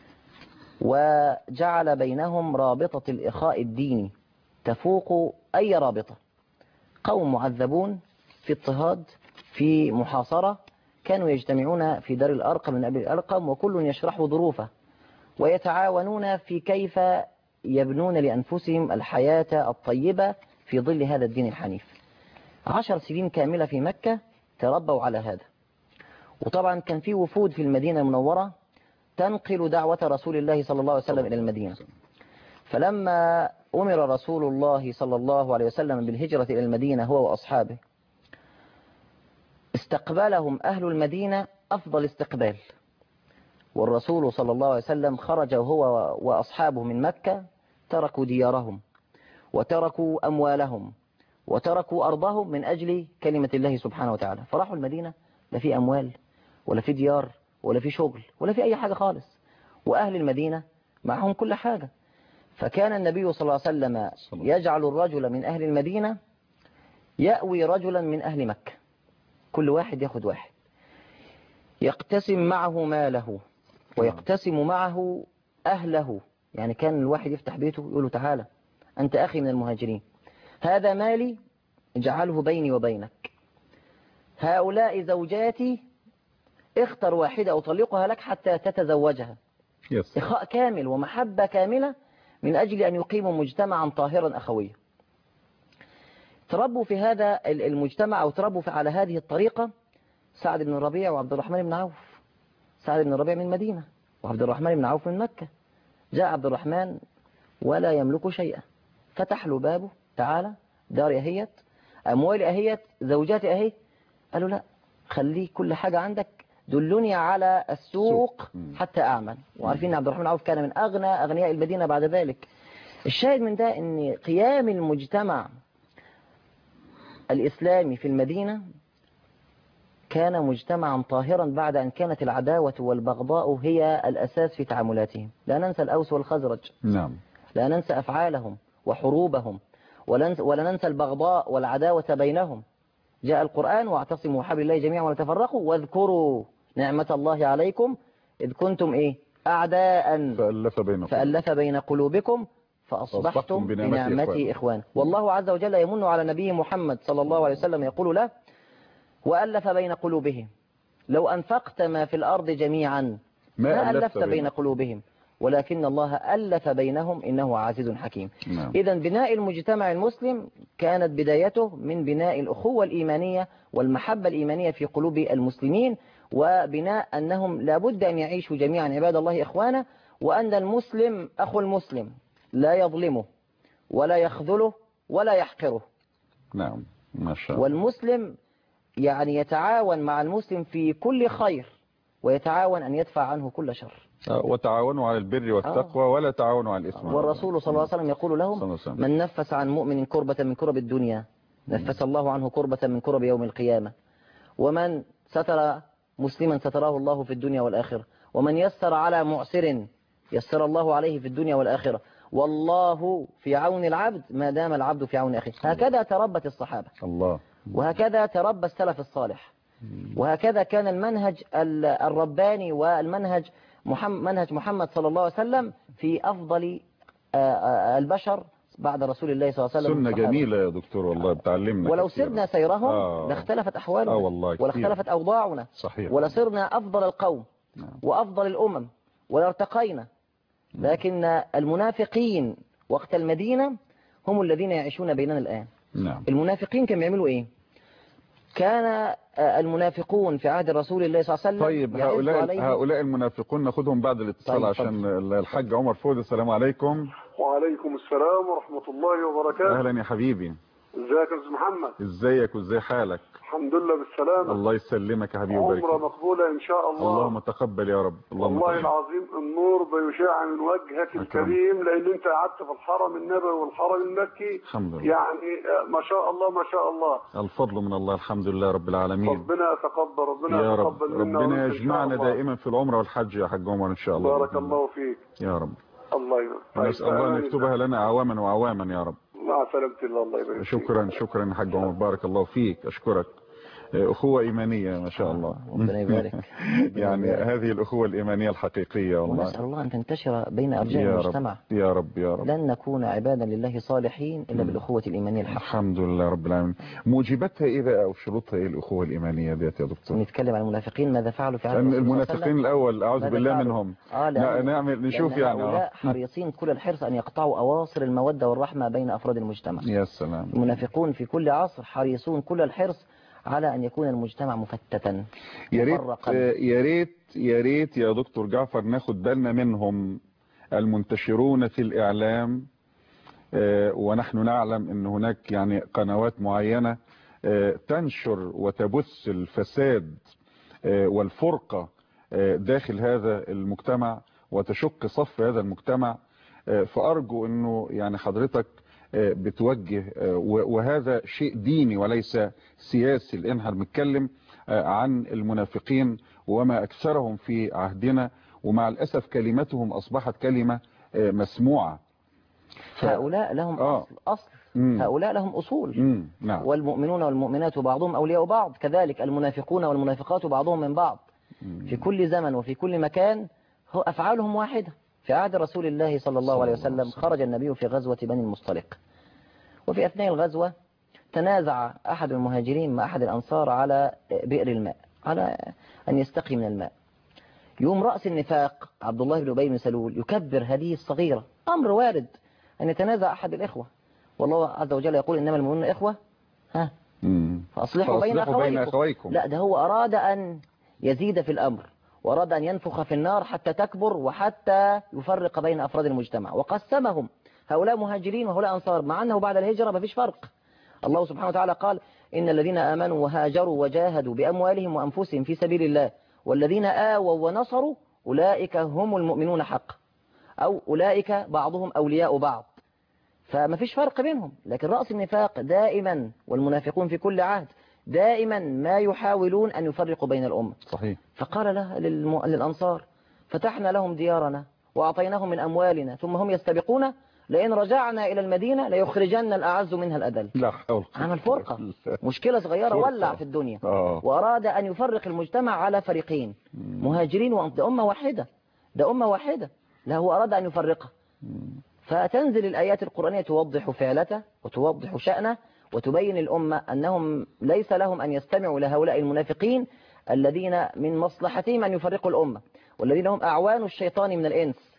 وجعل بينهم رابطة الإخاء الديني تفوق أي رابطة. قوم معذبون في اضطهاد، في محاصرة، كانوا يجتمعون في دار الأرقم من أبي الأرقم، وكل يشرح ظروفه ويتعاونون في كيف يبنون لأنفسهم الحياة الطيبة في ظل هذا الدين الحنيف. 10 سنين كاملة في مكة تربوا على هذا. وطبعا كان في وفود في المدينة المنورة تنقل دعوة رسول الله صلى الله عليه وسلم إلى المدينة. فلما أمر رسول الله صلى الله عليه وسلم بالهجرة إلى المدينة هو وأصحابه، استقبلهم أهل المدينة أفضل استقبال. والرسول صلى الله عليه وسلم خرج هو وأصحابه من مكة، تركوا ديارهم وتركوا أموالهم وتركوا أرضهم من أجل كلمة الله سبحانه وتعالى. فراحوا المدينة لا في أموال ولا في ديار ولا في شغل ولا في أي حاجة خالص، وأهل المدينة معهم كل حاجة. فكان النبي صلى الله عليه وسلم يجعل الرجل من أهل المدينة يأوي رجلا من أهل مكة، كل واحد ياخد واحد، يقتسم معه ماله ويقتسم معه أهله. يعني كان الواحد يفتح بيته يقول له تعالى أنت أخي من المهاجرين، هذا مالي اجعله بيني وبينك، هؤلاء زوجاتي اختر واحدة أطلقها لك حتى تتزوجها. إخاء كامل ومحبة كاملة من أجل أن يقيموا مجتمعا طاهرا أخويا. تربوا في هذا المجتمع أو تربوا على هذه الطريقة سعد بن الربيع وعبد الرحمن بن عوف. سعد بن الربيع من المدينة وعبد الرحمن بن عوف من مكة. جاء عبد الرحمن ولا يملك شيئا، فتح له بابه، تعالى داري أهيت، أموالي أهيت، زوجاتي أهي. قالوا لا، خليه كل حاجة عندك، دلني على السوق حتى أعمل. وعارفين عبد الرحمن عوف كان من أغنى أغنياء المدينة بعد ذلك. الشاهد من ده أن قيام المجتمع الإسلامي في المدينة كان مجتمعا طاهرا بعد أن كانت العداوة والبغضاء هي الأساس في تعاملاتهم. لا ننسى الأوس والخزرج، نعم، لا ننسى أفعالهم وحروبهم، ولا ننسى البغضاء والعداوة بينهم. جاء القرآن واعتصموا بحبل الله جميعا ولا تفرقوا واذكروا نعمة الله عليكم إذ كنتم أعداء فألف بين قلوبكم فأصبحتم بنعمته إخوان. والله عز وجل يمن على نبيه محمد صلى الله عليه وسلم يقول له وألف بين قلوبهم لو أنفقت ما في الأرض جميعا ما ألفت بين قلوبهم ولكن الله ألف بينهم إنه عزيز حكيم. إذن بناء المجتمع المسلم كانت بدايته من بناء الأخوة الإيمانية والمحبة الإيمانية في قلوب المسلمين، وبناء أنهم لابد أن يعيشوا جميعا عباد الله إخوانا، وأن المسلم أخو المسلم لا يظلمه ولا يخذله ولا يحقره. نعم، ما شاء الله. والمسلم يعني يتعاون مع المسلم في كل خير ويتعاون أن يدفع عنه كل شر. وتعاونوا على البر والتقوى ولا تعاونوا على الإثم. والرسول صلى الله عليه وسلم يقول لهم من نفس عن مؤمن كربة من كرب الدنيا نفس الله عنه كربة من كرب يوم القيامة، ومن ستر مسلما ستراه الله في الدنيا والآخرة، ومن يسر على معسر يسر الله عليه في الدنيا والآخرة، والله في عون العبد ما دام العبد في عون أخيه. هكذا تربت الصحابة الله، وهكذا تربى السلف الصالح، وهكذا كان المنهج الرباني والمنهج منهج محمد صلى الله عليه وسلم في أفضل البشر بعد رسول الله صلى الله عليه وسلم. سنة جميلة يا دكتور والله، بتعلمنا ولو سرنا سيرهم لاختلفت أحوالنا ولاختلفت أوضاعنا. صحيح. ولصرنا أفضل القوم وأفضل الأمم ولارتقينا. لكن المنافقين وقت المدينة هم الذين يعيشون بيننا الآن. نعم. المنافقين كانوا يعملوا إيه؟ كان المنافقون في عهد رسول الله صلى الله عليه وسلم. طيب هؤلاء المنافقون ناخدهم بعد الاتصال. طيب عشان الحاج عمر فود. السلام عليكم. وعليكم السلام ورحمة الله وبركاته. أهلا يا حبيبي. ازيك يا استاذ محمد؟ ازيك وازاي حالك؟ الحمد لله بالسلامة. الله يسلمك يا حبيبي ويبارك فيك. عمره مقبولة ان شاء الله. اللهم تقبل يا رب. والله العظيم النور بيشاع من وجهك الكريم، لان انت قعدت في الحرم النبوي والحرم المكي. الحمد لله. يعني ما شاء الله ما شاء الله. الفضل من الله الحمد لله رب العالمين. ربنا يتقبل، ربنا يا رب. يتقبل منا. ربنا يجمعنا دائما في العمرة والحج يا حاج عمر ان شاء الله. بارك الله فيك يا رب. الله يبارك. نسأل الله ان يكتبها لنا عواما وعواما يا رب. مع سلامة الله. الله يبارك. شكرا يا حاج عمر، بارك الله فيك. اشكرك. أخوة إيمانية ما شاء الله. ربنا يبارك. يعني هذه الأخوة الإيمانية الحقيقية والله. ونسأل الله أن تنتشر بين أرجاء المجتمع. يا رب يا رب. لن نكون عبادا لله صالحين إلا بالأخوة الإيمانية الحقيقية. الحمد لله رب العالمين. موجباتها إيه بقى أو شروطها إيه الأخوة الإيمانية ديت يا دكتور؟ نتكلم عن المنافقين ماذا فعلوا في عهد الرسول صلى الله عليه وسلم. المنافقين الأول أعوذ بالله منهم. نعمل نشوف يعني. هؤلاء حريصين كل الحرص أن يقطعوا أواصر المودة والرحمة بين أفراد المجتمع. يا سلام. المنافقون في كل عصر حريصون كل الحرص على أن يكون المجتمع مفتتا. يا ريت يا دكتور جعفر ناخد بالنا منهم المنتشرون في الإعلام، ونحن نعلم أن هناك يعني قنوات معينة تنشر وتبث الفساد والفرقة داخل هذا المجتمع وتشق صف هذا المجتمع. فأرجو أنه يعني حضرتك بتوجه، وهذا شيء ديني وليس سياسي، لأن احنا بنتكلم عن المنافقين وما أكثرهم في عهدنا، ومع الأسف كلمتهم أصبحت كلمة مسموعة. هؤلاء لهم أصل هؤلاء لهم أصول. نعم. والمؤمنون والمؤمنات بعضهم أولياء بعض، كذلك المنافقون والمنافقات بعضهم من بعض. في كل زمن وفي كل مكان هو أفعالهم واحدة. في عهد رسول الله صلى الله عليه وسلم خرج النبي في غزوة بني المصطلق، وفي أثناء الغزوة تنازع أحد المهاجرين مع أحد الأنصار على بئر الماء، على أن يستقي من الماء. يوم رأس النفاق عبد الله بن أبي بن سلول يكبر هذه الصغيرة. أمر وارد أن يتنازع أحد الإخوة، والله عز وجل يقول إنما المؤمنون إخوة فأصلحوا بين أخويكم. لا، ده هو أراد أن يزيد في الأمر، وأراد أن ينفخ في النار حتى تكبر وحتى يفرق بين أفراد المجتمع، وقسمهم هؤلاء مهاجرين وهؤلاء أنصار، مع أنه بعد الهجرة ما فيش فرق. الله سبحانه وتعالى قال إن الذين آمنوا وهاجروا وجاهدوا بأموالهم وأنفسهم في سبيل الله والذين آووا ونصروا أولئك هم المؤمنون حقا، أو أولئك بعضهم أولياء بعض. فما فيش فرق بينهم. لكن رأس النفاق دائما والمنافقون في كل عهد دائما ما يحاولون أن يفرقوا بين الأمة. صحيح. فقال له للأنصار فتحنا لهم ديارنا وأعطيناهم من أموالنا ثم هم يستبقون لئن رجعنا إلى المدينة ليخرجن الأعز منها الأذل. لا حول. عمل فرقة، مشكلة صغيرة ولع في الدنيا. وأراد أن يفرق المجتمع على فريقين، مهاجرين ده أمة واحدة، ده أمة واحدة. لا، هو أراد أن يفرقها. فتنزل الآيات القرآنية توضح فعلته وتوضح شأنه وتبين الأمة أنهم ليس لهم أن يستمعوا لهؤلاء المنافقين الذين من مصلحتهم أن يفرقوا الأمة، والذين هم أعوان الشيطان من الإنس.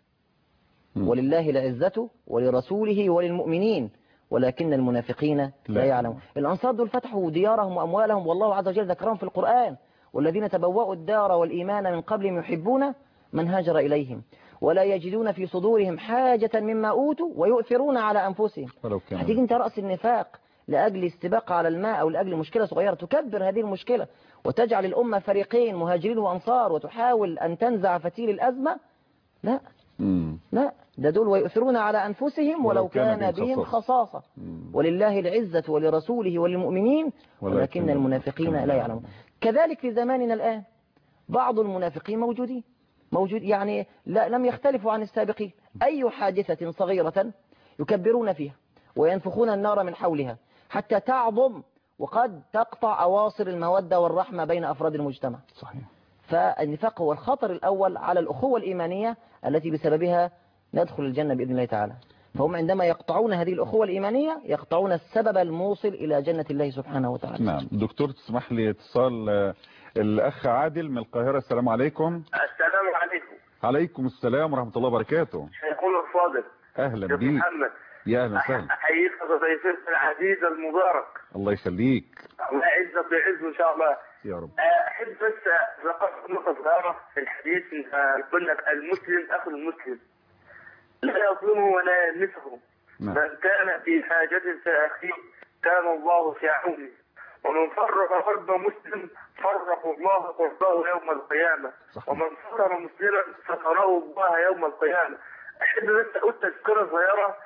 ولله العزة ولرسوله وللمؤمنين ولكن المنافقين لا يعلمون. الأنصار دول فتحوا ديارهم وأموالهم، والله عز وجل ذكرهم في القرآن والذين تبوأوا الدار والإيمان من قبلهم يحبون من هاجر إليهم ولا يجدون في صدورهم حاجة مما أوتوا ويؤثرون على أنفسهم. هتيجي انت رأس النفاق لأجل استباق على الماء أو لأجل مشكلة صغيرة تكبر هذه المشكلة وتجعل الأمة فريقين مهاجرين وأنصار وتحاول أن تنزع فتيل الأزمة. لا لا، ده دول ويؤثرون على أنفسهم ولو كان بهم خصاصة. ولله العزة ولرسوله وللمؤمنين ولكن المنافقين لا يعلمون. كذلك في زماننا الآن بعض المنافقين موجود يعني لم يختلفوا عن السابقين. أي حادثة صغيرة يكبرون فيها وينفخون النار من حولها حتى تعظم وقد تقطع أواصر المودة والرحمة بين أفراد المجتمع. صحيح. فالنفاق هو الخطر الأول على الأخوة الإيمانية التي بسببها ندخل الجنة بإذن الله تعالى. فهم عندما يقطعون هذه الأخوة الإيمانية يقطعون السبب الموصل إلى جنة الله سبحانه وتعالى. نعم. دكتور تسمح لي اتصال الأخ عادل من القاهرة. السلام عليكم. السلام عليكم. عليكم السلام ورحمة الله وبركاته. شيخنا الفاضل. أهلا بيك. محمد. يا أهلا وسهلا. أحييك ضيفك العزيز المبارك. الله يخليك. الله يعزك ويعزه إن شاء الله. يا رب. أحب بس ذكرت نقطة صغيرة في الحديث يقول لك المسلم أخو المسلم لا يظلمه ولا يلمسه. من كان في حاجة فأخيه كان الله في عونه ومن فرق قلب مسلم فرق الله قلبه يوم القيامة. ومن ستر مسلما ستره الله يوم القيامة. أحب بس أقول تذكرة صغيرة.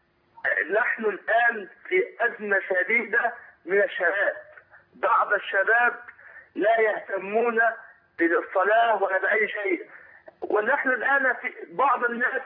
نحن الآن في أزمة شديدة من الشباب. بعض الشباب لا يهتمون بالصلاة ولا بأي شيء، ونحن الآن في بعض الناس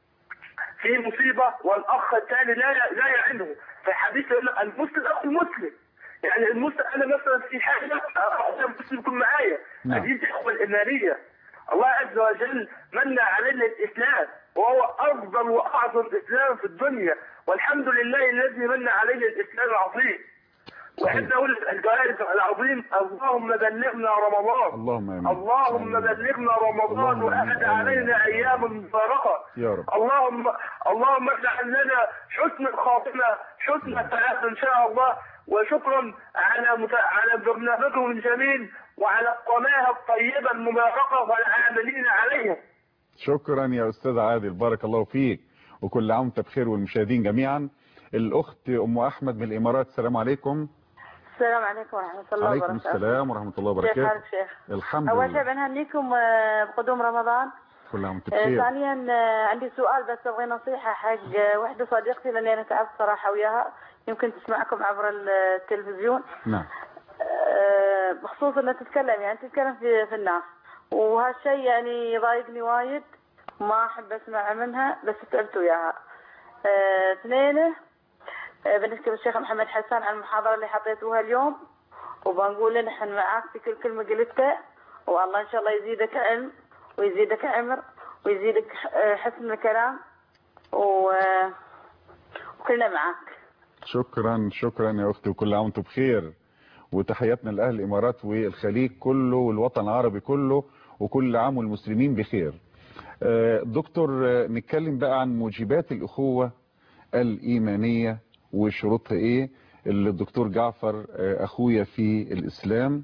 في مصيبة والأخ الثاني لا يعنه. في حديث يقول لك المسلم أخو المسلم، يعني المسلم انا مثلا في حاجه المسلم يكون معايا. نعم. هذه الاخوه الايمانيه الله عز وجل من علينا الاسلام، وهو افضل واعظم اسلام في الدنيا، والحمد لله الذي من علينا الاسلام العظيم. وحتى نقول الدعاء العظيم اللهم بلغنا رمضان. اللهم امين. اللهم بلغنا رمضان واعد علينا ايام مباركه يا رب. اللهم اجعل لنا حسن الخاتمه، حسن السعاده ان شاء الله. وشكرا على برنامجكم الجميل وعلى القناه الطيبه المباركه والعاملين عليها. شكرا يا استاذ عادل، بارك الله فيك، وكل عام وانت بخير والمشاهدين جميعا. الاخت ام احمد من الامارات، السلام عليكم. السلام عليكم ورحمة الله وبركاته. عليكم السلام ورحمة الله وبركاته. كيف حالك شيخ؟ الحمد أول لله. شيء بنهنيكم بقدوم رمضان. كل عام وانت بخير. ثانيا عندي سؤال بس أبغى نصيحة حق وحدة صديقتي لأني أنا تعبت صراحة وياها، يمكن تسمعكم عبر التلفزيون. نعم. بخصوص أنها تتكلم في الناس، وهالشيء يعني يضايقني وايد، ما أحب أسمع منها بس تعبت وياها. اثنين بنشكر الشيخ محمد حسان على المحاضرة اللي حطيتوها اليوم، وبنقول نحن معاك في كل كلمة قلتها، والله إن شاء الله يزيدك علم ويزيدك عمر ويزيدك حسن الكلام، وكلنا معاك. شكرا يا أختي، وكل عام وانتم بخير، وتحياتنا لأهل الإمارات والخليج كله والوطن العربي كله، وكل عام والمسلمين بخير. دكتور، نتكلم بقى عن موجبات الأخوة الإيمانية وشروطها إيه، اللي الدكتور جعفر أخويا في الإسلام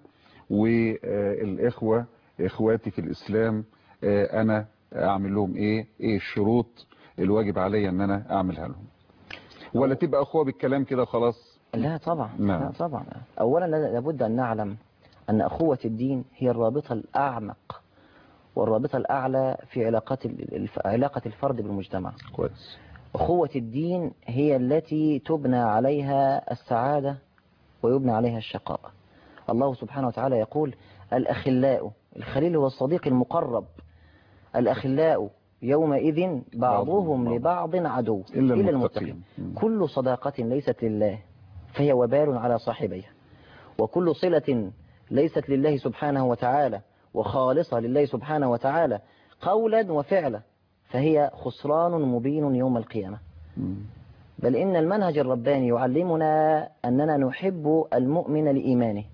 والإخوة إخواتي في الإسلام أنا أعمل لهم إيه الشروط الواجب علي أن أنا أعملها لهم، ولا تبقى أخوة بالكلام كده خلاص؟ لا طبعا. نعم. لا طبعا. أولا لابد أن نعلم أن أخوة الدين هي الرابطة الأعمق والرابطة الأعلى في علاقة الفرد بالمجتمع. كويس. أخوة الدين هي التي تبنى عليها السعادة ويبنى عليها الشقاء. الله سبحانه وتعالى يقول الأخلاء، الخليل هو الصديق المقرب، الأخلاء يومئذ بعضهم لبعض عدو إلا المتقين. كل صداقة ليست لله فهي وبال على صاحبيها، وكل صلة ليست لله سبحانه وتعالى وخالصة لله سبحانه وتعالى قولا وفعلا فهي خسران مبين يوم القيامة. بل إن المنهج الرباني يعلمنا أننا نحب المؤمن لإيمانه،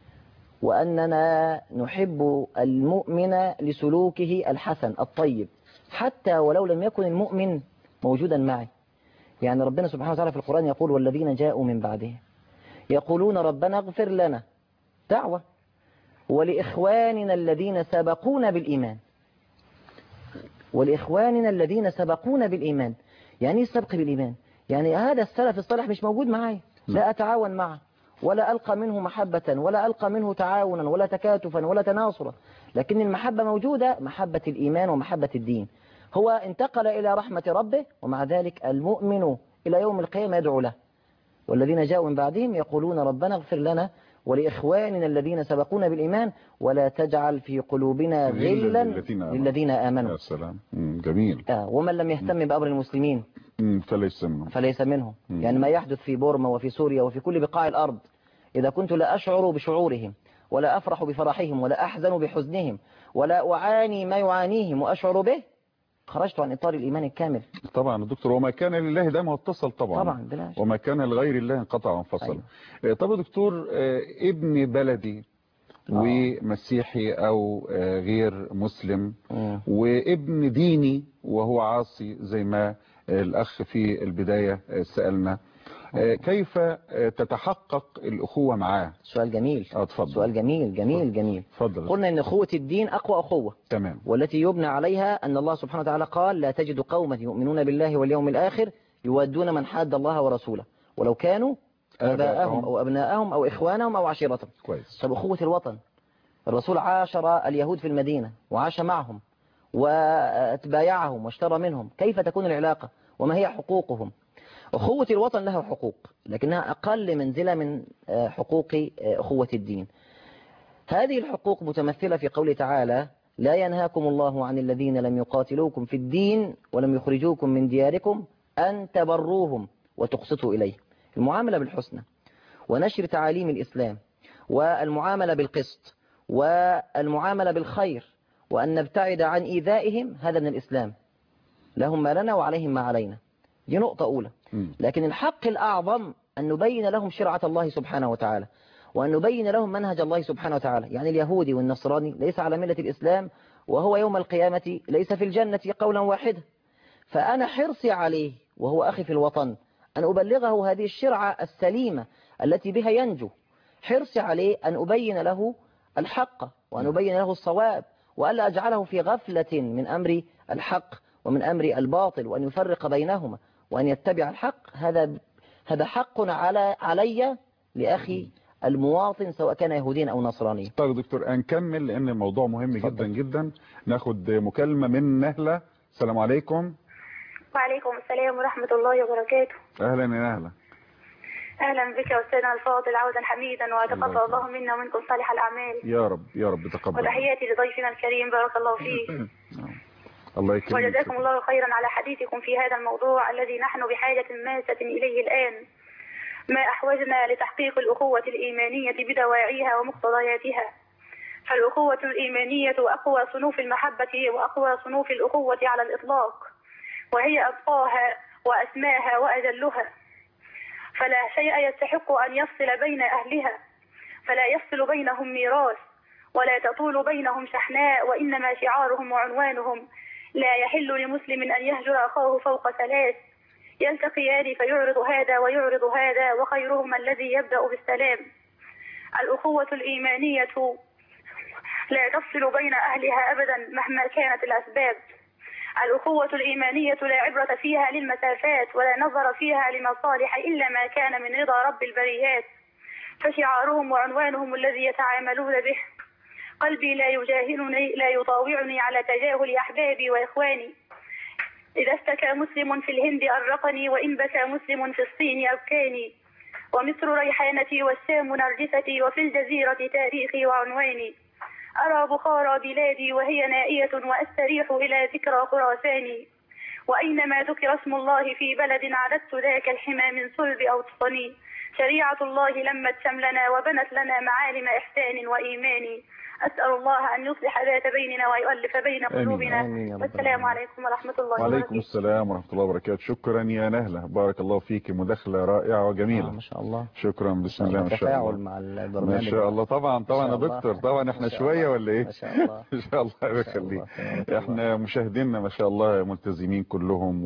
وأننا نحب المؤمن لسلوكه الحسن الطيب، حتى ولو لم يكن المؤمن موجودا معي. يعني ربنا سبحانه وتعالى في القرآن يقول والذين جاءوا من بعده يقولون ربنا اغفر لنا، دعوة، ولإخواننا الذين سبقونا بالإيمان. ولإخواننا الذين سبقونا بالإيمان، يعني السبق بالإيمان، يعني هذا السلف الصالح مش موجود معي، لا أتعاون معه ولا ألقى منه محبة ولا ألقى منه تعاونا ولا تكاتفا ولا تناصرا، لكن المحبة موجودة، محبة الإيمان ومحبة الدين. هو انتقل إلى رحمة ربه، ومع ذلك المؤمن إلى يوم القيامة يدعو له. والذين جاءوا من بعدهم يقولون ربنا اغفر لنا ولإخواننا الذين سبقونا بالإيمان ولا تجعل في قلوبنا غلا للذين آمنوا. يا سلام. جميل. ومن لم يهتم بأمر المسلمين فليس منهم. يعني ما يحدث في بورما وفي سوريا وفي كل بقاع الأرض، إذا كنت لا أشعر بشعورهم ولا أفرح بفرحهم ولا أحزن بحزنهم ولا أعاني ما يعانيهم وأشعر به، خرجت عن إطار الإيمان الكامل. طبعا دكتور، وما كان لله ده ما اتصل طبعا بلاش. وما كان لغير الله انقطع وانفصل. أيوة. طب دكتور، ابن بلدي ومسيحي أو غير مسلم وابن ديني وهو عاصي زي ما الأخ في البداية سألنا، كيف تتحقق الأخوة معاه؟ سؤال جميل. اتفضل. سؤال جميل. اتفضل. قلنا إن أخوة الدين أقوى أخوة. تمام. والتي يبنى عليها أن الله سبحانه وتعالى قال لا تجد قوما يؤمنون بالله واليوم الآخر يودون من حاد الله ورسوله ولو كانوا آباءهم أو أبناءهم أو إخوانهم أو عشيرتهم. كويس. طب أخوة الوطن، الرسول عاشر اليهود في المدينة وعاش معهم وتبايعهم واشترى منهم، كيف تكون العلاقة وما هي حقوقهم؟ أخوة الوطن لها حقوق لكنها أقل منزلة من حقوق أخوة الدين. هذه الحقوق متمثلة في قوله تعالى لا ينهاكم الله عن الذين لم يقاتلوكم في الدين ولم يخرجوكم من دياركم أن تبروهم وتقسطوا إليه، المعاملة بالحسنى. ونشر تعاليم الإسلام والمعاملة بالقسط والمعاملة بالخير وأن نبتعد عن إيذائهم، هذا من الإسلام. لهم ما لنا وعليهم ما علينا، دي نقطة أولى. لكن الحق الأعظم أن نبين لهم شرعة الله سبحانه وتعالى، وأن نبين لهم منهج الله سبحانه وتعالى. يعني اليهودي والنصراني ليس على ملة الإسلام، وهو يوم القيامة ليس في الجنة قولا واحدا. فأنا حرصي عليه وهو أخي في الوطن أن أبلغه هذه الشرعة السليمة التي بها ينجو. حرصي عليه أن أبين له الحق وأن أبين له الصواب، وألا أجعله في غفلة من أمر الحق ومن أمر الباطل، وأن يفرق بينهما وأن يتبع الحق. هذا حق علي لأخي المواطن سواء كان يهوديا أو نصرانيا. طيب دكتور هنكمل لأن الموضوع مهم جدا جدا. ناخد مكالمة من نهلة. السلام عليكم. وعليكم السلام ورحمة الله وبركاته. أهلا يا نهلة. أهلا بك يا أستاذنا الفاضل عودا حميدا، وتقبل الله منا ومنكم صالح الأعمال. يا رب يا رب تقبل. وتحياتي لضيفنا الكريم بارك الله فيه. الله يكرمك. وجزاكم الله خيرا على حديثكم في هذا الموضوع الذي نحن بحاجة ماسة إليه الآن. ما أحوجنا لتحقيق الأخوة الإيمانية بدواعيها ومقتضياتها. فالأخوة الإيمانية أقوى صنوف المحبة وأقوى صنوف الأخوة على الإطلاق، وهي أبقاها وأسماها وأجلها. فلا شيء يستحق أن يفصل بين أهلها، فلا يفصل بينهم ميراث ولا تطول بينهم شحناء، وإنما شعارهم وعنوانهم: لا يحل لمسلم أن يهجر أخاه فوق ثلاث، يلتقيان فيعرض هذا ويعرض هذا وخيرهما الذي يبدأ بالسلام. الأخوة الإيمانية لا تفصل بين أهلها أبدا مهما كانت الأسباب. الأخوة الإيمانية لا عبرة فيها للمسافات ولا نظر فيها لمصالح إلا ما كان من رضا رب البريات. فشعارهم وعنوانهم الذي يتعاملون به: قلبي لا يجاهلني لا يطاوعني على تجاهل أحبابي وإخواني. إذا اشتكى مسلم في الهند أرقني، وإن بكى مسلم في الصين أبكاني. ومصر ريحانتي والشام نرجستي، وفي الجزيرة تاريخي وعنواني. أرى بخارى بلادي وهي نائية، وأستريح إلى ذكرى خراساني. وأينما ذكر اسم الله في بلد عددت ذاك الحمى من صلب أوطني. شريعة الله لمت شملنا وبنت لنا معالم إحسان وإيمان. أسأل الله أن يصلح ذات بيننا ويؤلف بين قلوبنا. والسلام عليكم ورحمة الله وبركاته. وعليكم السلام ورحمة الله وبركاته. شكرا يا نهلة، بارك الله فيك، مداخلة رائعة وجميلة. ما شاء الله. شكرا. بسم الله ما شاء الله. تفاعل مع البرنامج. ما شاء الله. طبعا يا دكتور، طبعا احنا شوية ولا ايه؟ ما شاء الله. ان شاء الله يخليك. احنا مشاهدينا ما شاء الله ملتزمين كلهم،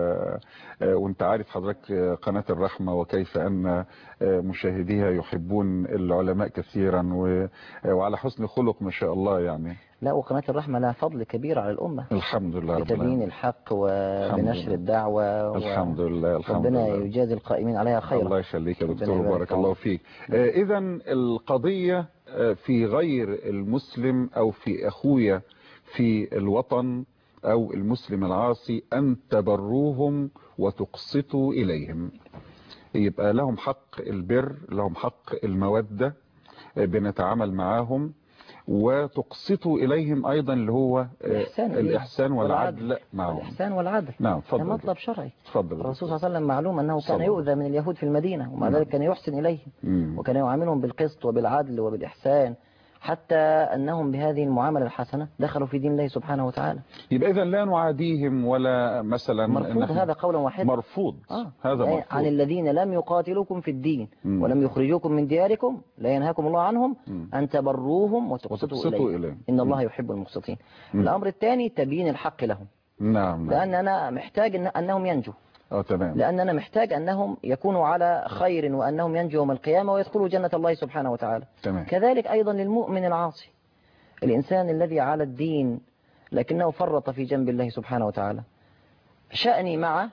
وانت عارف حضرتك قناة الرحمة وكيف ان مشاهديها يحبون العلماء كثيرا وعلى حسن خلق ما شاء الله يعني. لا، وقناة الرحمة لها فضل كبير على الأمة. الحمد لله رب العالمين. بتبيين الحق وبنشر الدعوة. الحمد لله. ربنا يجازي القائمين عليها خيرا. الله يخليك يا دكتور، بارك الله فيك. إذا القضية في غير المسلم أو في أخويا في الوطن أو المسلم العاصي أن تبروهم وتقسطوا إليهم. يبقى لهم حق البر، لهم حق المودة، بنتعامل معاهم وتقسطوا إليهم أيضا اللي هو الإحسان والعدل معهم. الإحسان والعدل. نعم، تفضل. مطلب شرعي. تفضل. الرسول صلى الله عليه وسلم معلوم أنه كان يؤذى من اليهود في المدينة، ومع ذلك كان يحسن إليهم وكان يعاملهم بالقسط وبالعدل وبالإحسان، حتى أنهم بهذه المعاملة الحسنة دخلوا في دين الله سبحانه وتعالى. يبقى إذن لا نعاديهم ولا مثلا مرفوض، هذا قولا واحدا. مرفوض. هذا مرفوض. عن الذين لم يقاتلوكم في الدين ولم يخرجوكم من دياركم لا ينهاكم الله عنهم أن تبروهم وتقسطوا إليهم إن الله يحب المقسطين. الأمر الثاني تبيين الحق لهم. نعم. لأن أنا محتاج أنهم ينجوا. تمام. لأن أنا محتاج أنهم يكونوا على خير وأنهم ينجوا يوم القيامة ويدخلوا جنة الله سبحانه وتعالى. تمام. كذلك أيضا للمؤمن العاصي، الإنسان الذي على الدين لكنه فرط في جنب الله سبحانه وتعالى. شأني معه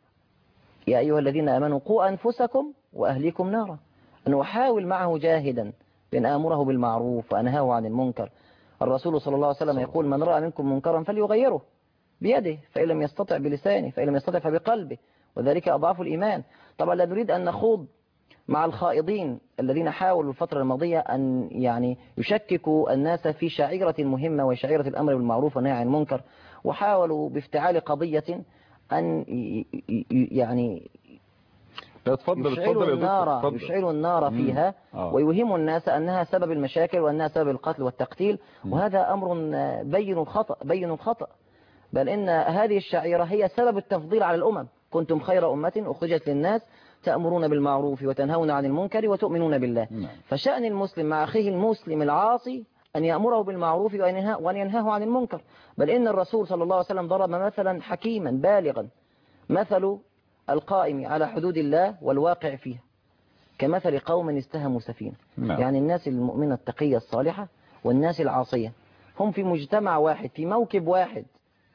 يا أيها الذين آمنوا قوا أنفسكم وأهليكم نارا، أن أحاول معه جاهدا بأن آمره بالمعروف وأنهاه عن المنكر. الرسول صلى الله عليه وسلم يقول: من رأى منكم منكرا فليغيره بيده، فإن لم يستطع بلسانه، فإن لم يستطع فبقلبه، وذلك أضعاف الإيمان. طبعا لا نريد أن نخوض مع الخائضين الذين حاولوا الفترة الماضية أن يعني يشككوا الناس في شعيرة مهمة وهي شعيرة الأمر بالمعروف والنهي عن المنكر، وحاولوا بافتعال قضية أن يعني لا اتفضل اتفضل يا دكتور اتفضل. يشعلوا النار فيها ويوهموا الناس أنها سبب المشاكل وأنها سبب القتل والتقتيل، وهذا أمر بين الخطأ، بل إن هذه الشعيرة هي سبب التفضيل على الأمم. كنتم خير أمة أخرجت للناس تأمرون بالمعروف وتنهون عن المنكر وتؤمنون بالله. فشأن المسلم مع أخيه المسلم العاصي أن يأمره بالمعروف وأن ينهاه عن المنكر. بل إن الرسول صلى الله عليه وسلم ضرب مثلا حكيما بالغا، مثل القائم على حدود الله والواقع فيها كمثل قوم استهموا سفينة. يعني الناس المؤمنة التقية الصالحة والناس العاصية هم في مجتمع واحد في موكب واحد.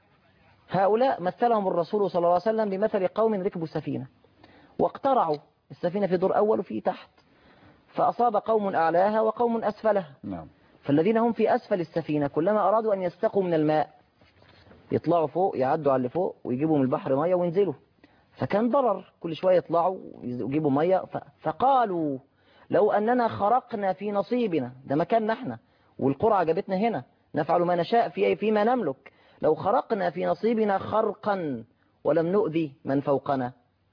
هؤلاء مثلهم الرسول صلى الله عليه وسلم بمثل قوم ركبوا سفينة واقترعوا السفينة في دور أول وفي تحت، فأصاب قوم أعلاها وقوم أسفلها. فالذين هم في أسفل السفينة كلما أرادوا أن يستقوا من الماء يطلعوا فوق، يعدوا على اللي فوق ويجيبوا من البحر مية وينزلوا، فكان ضرر كل شوية يطلعوا ويجيبوا مية. فقالوا لو أننا خرقنا في نصيبنا، ده مكاننا احنا والقرعة جابتنا هنا نفعل ما نشاء فيما نملك، لو خرقنا في نصيبنا خرقا ولم نؤذي من فوقنا.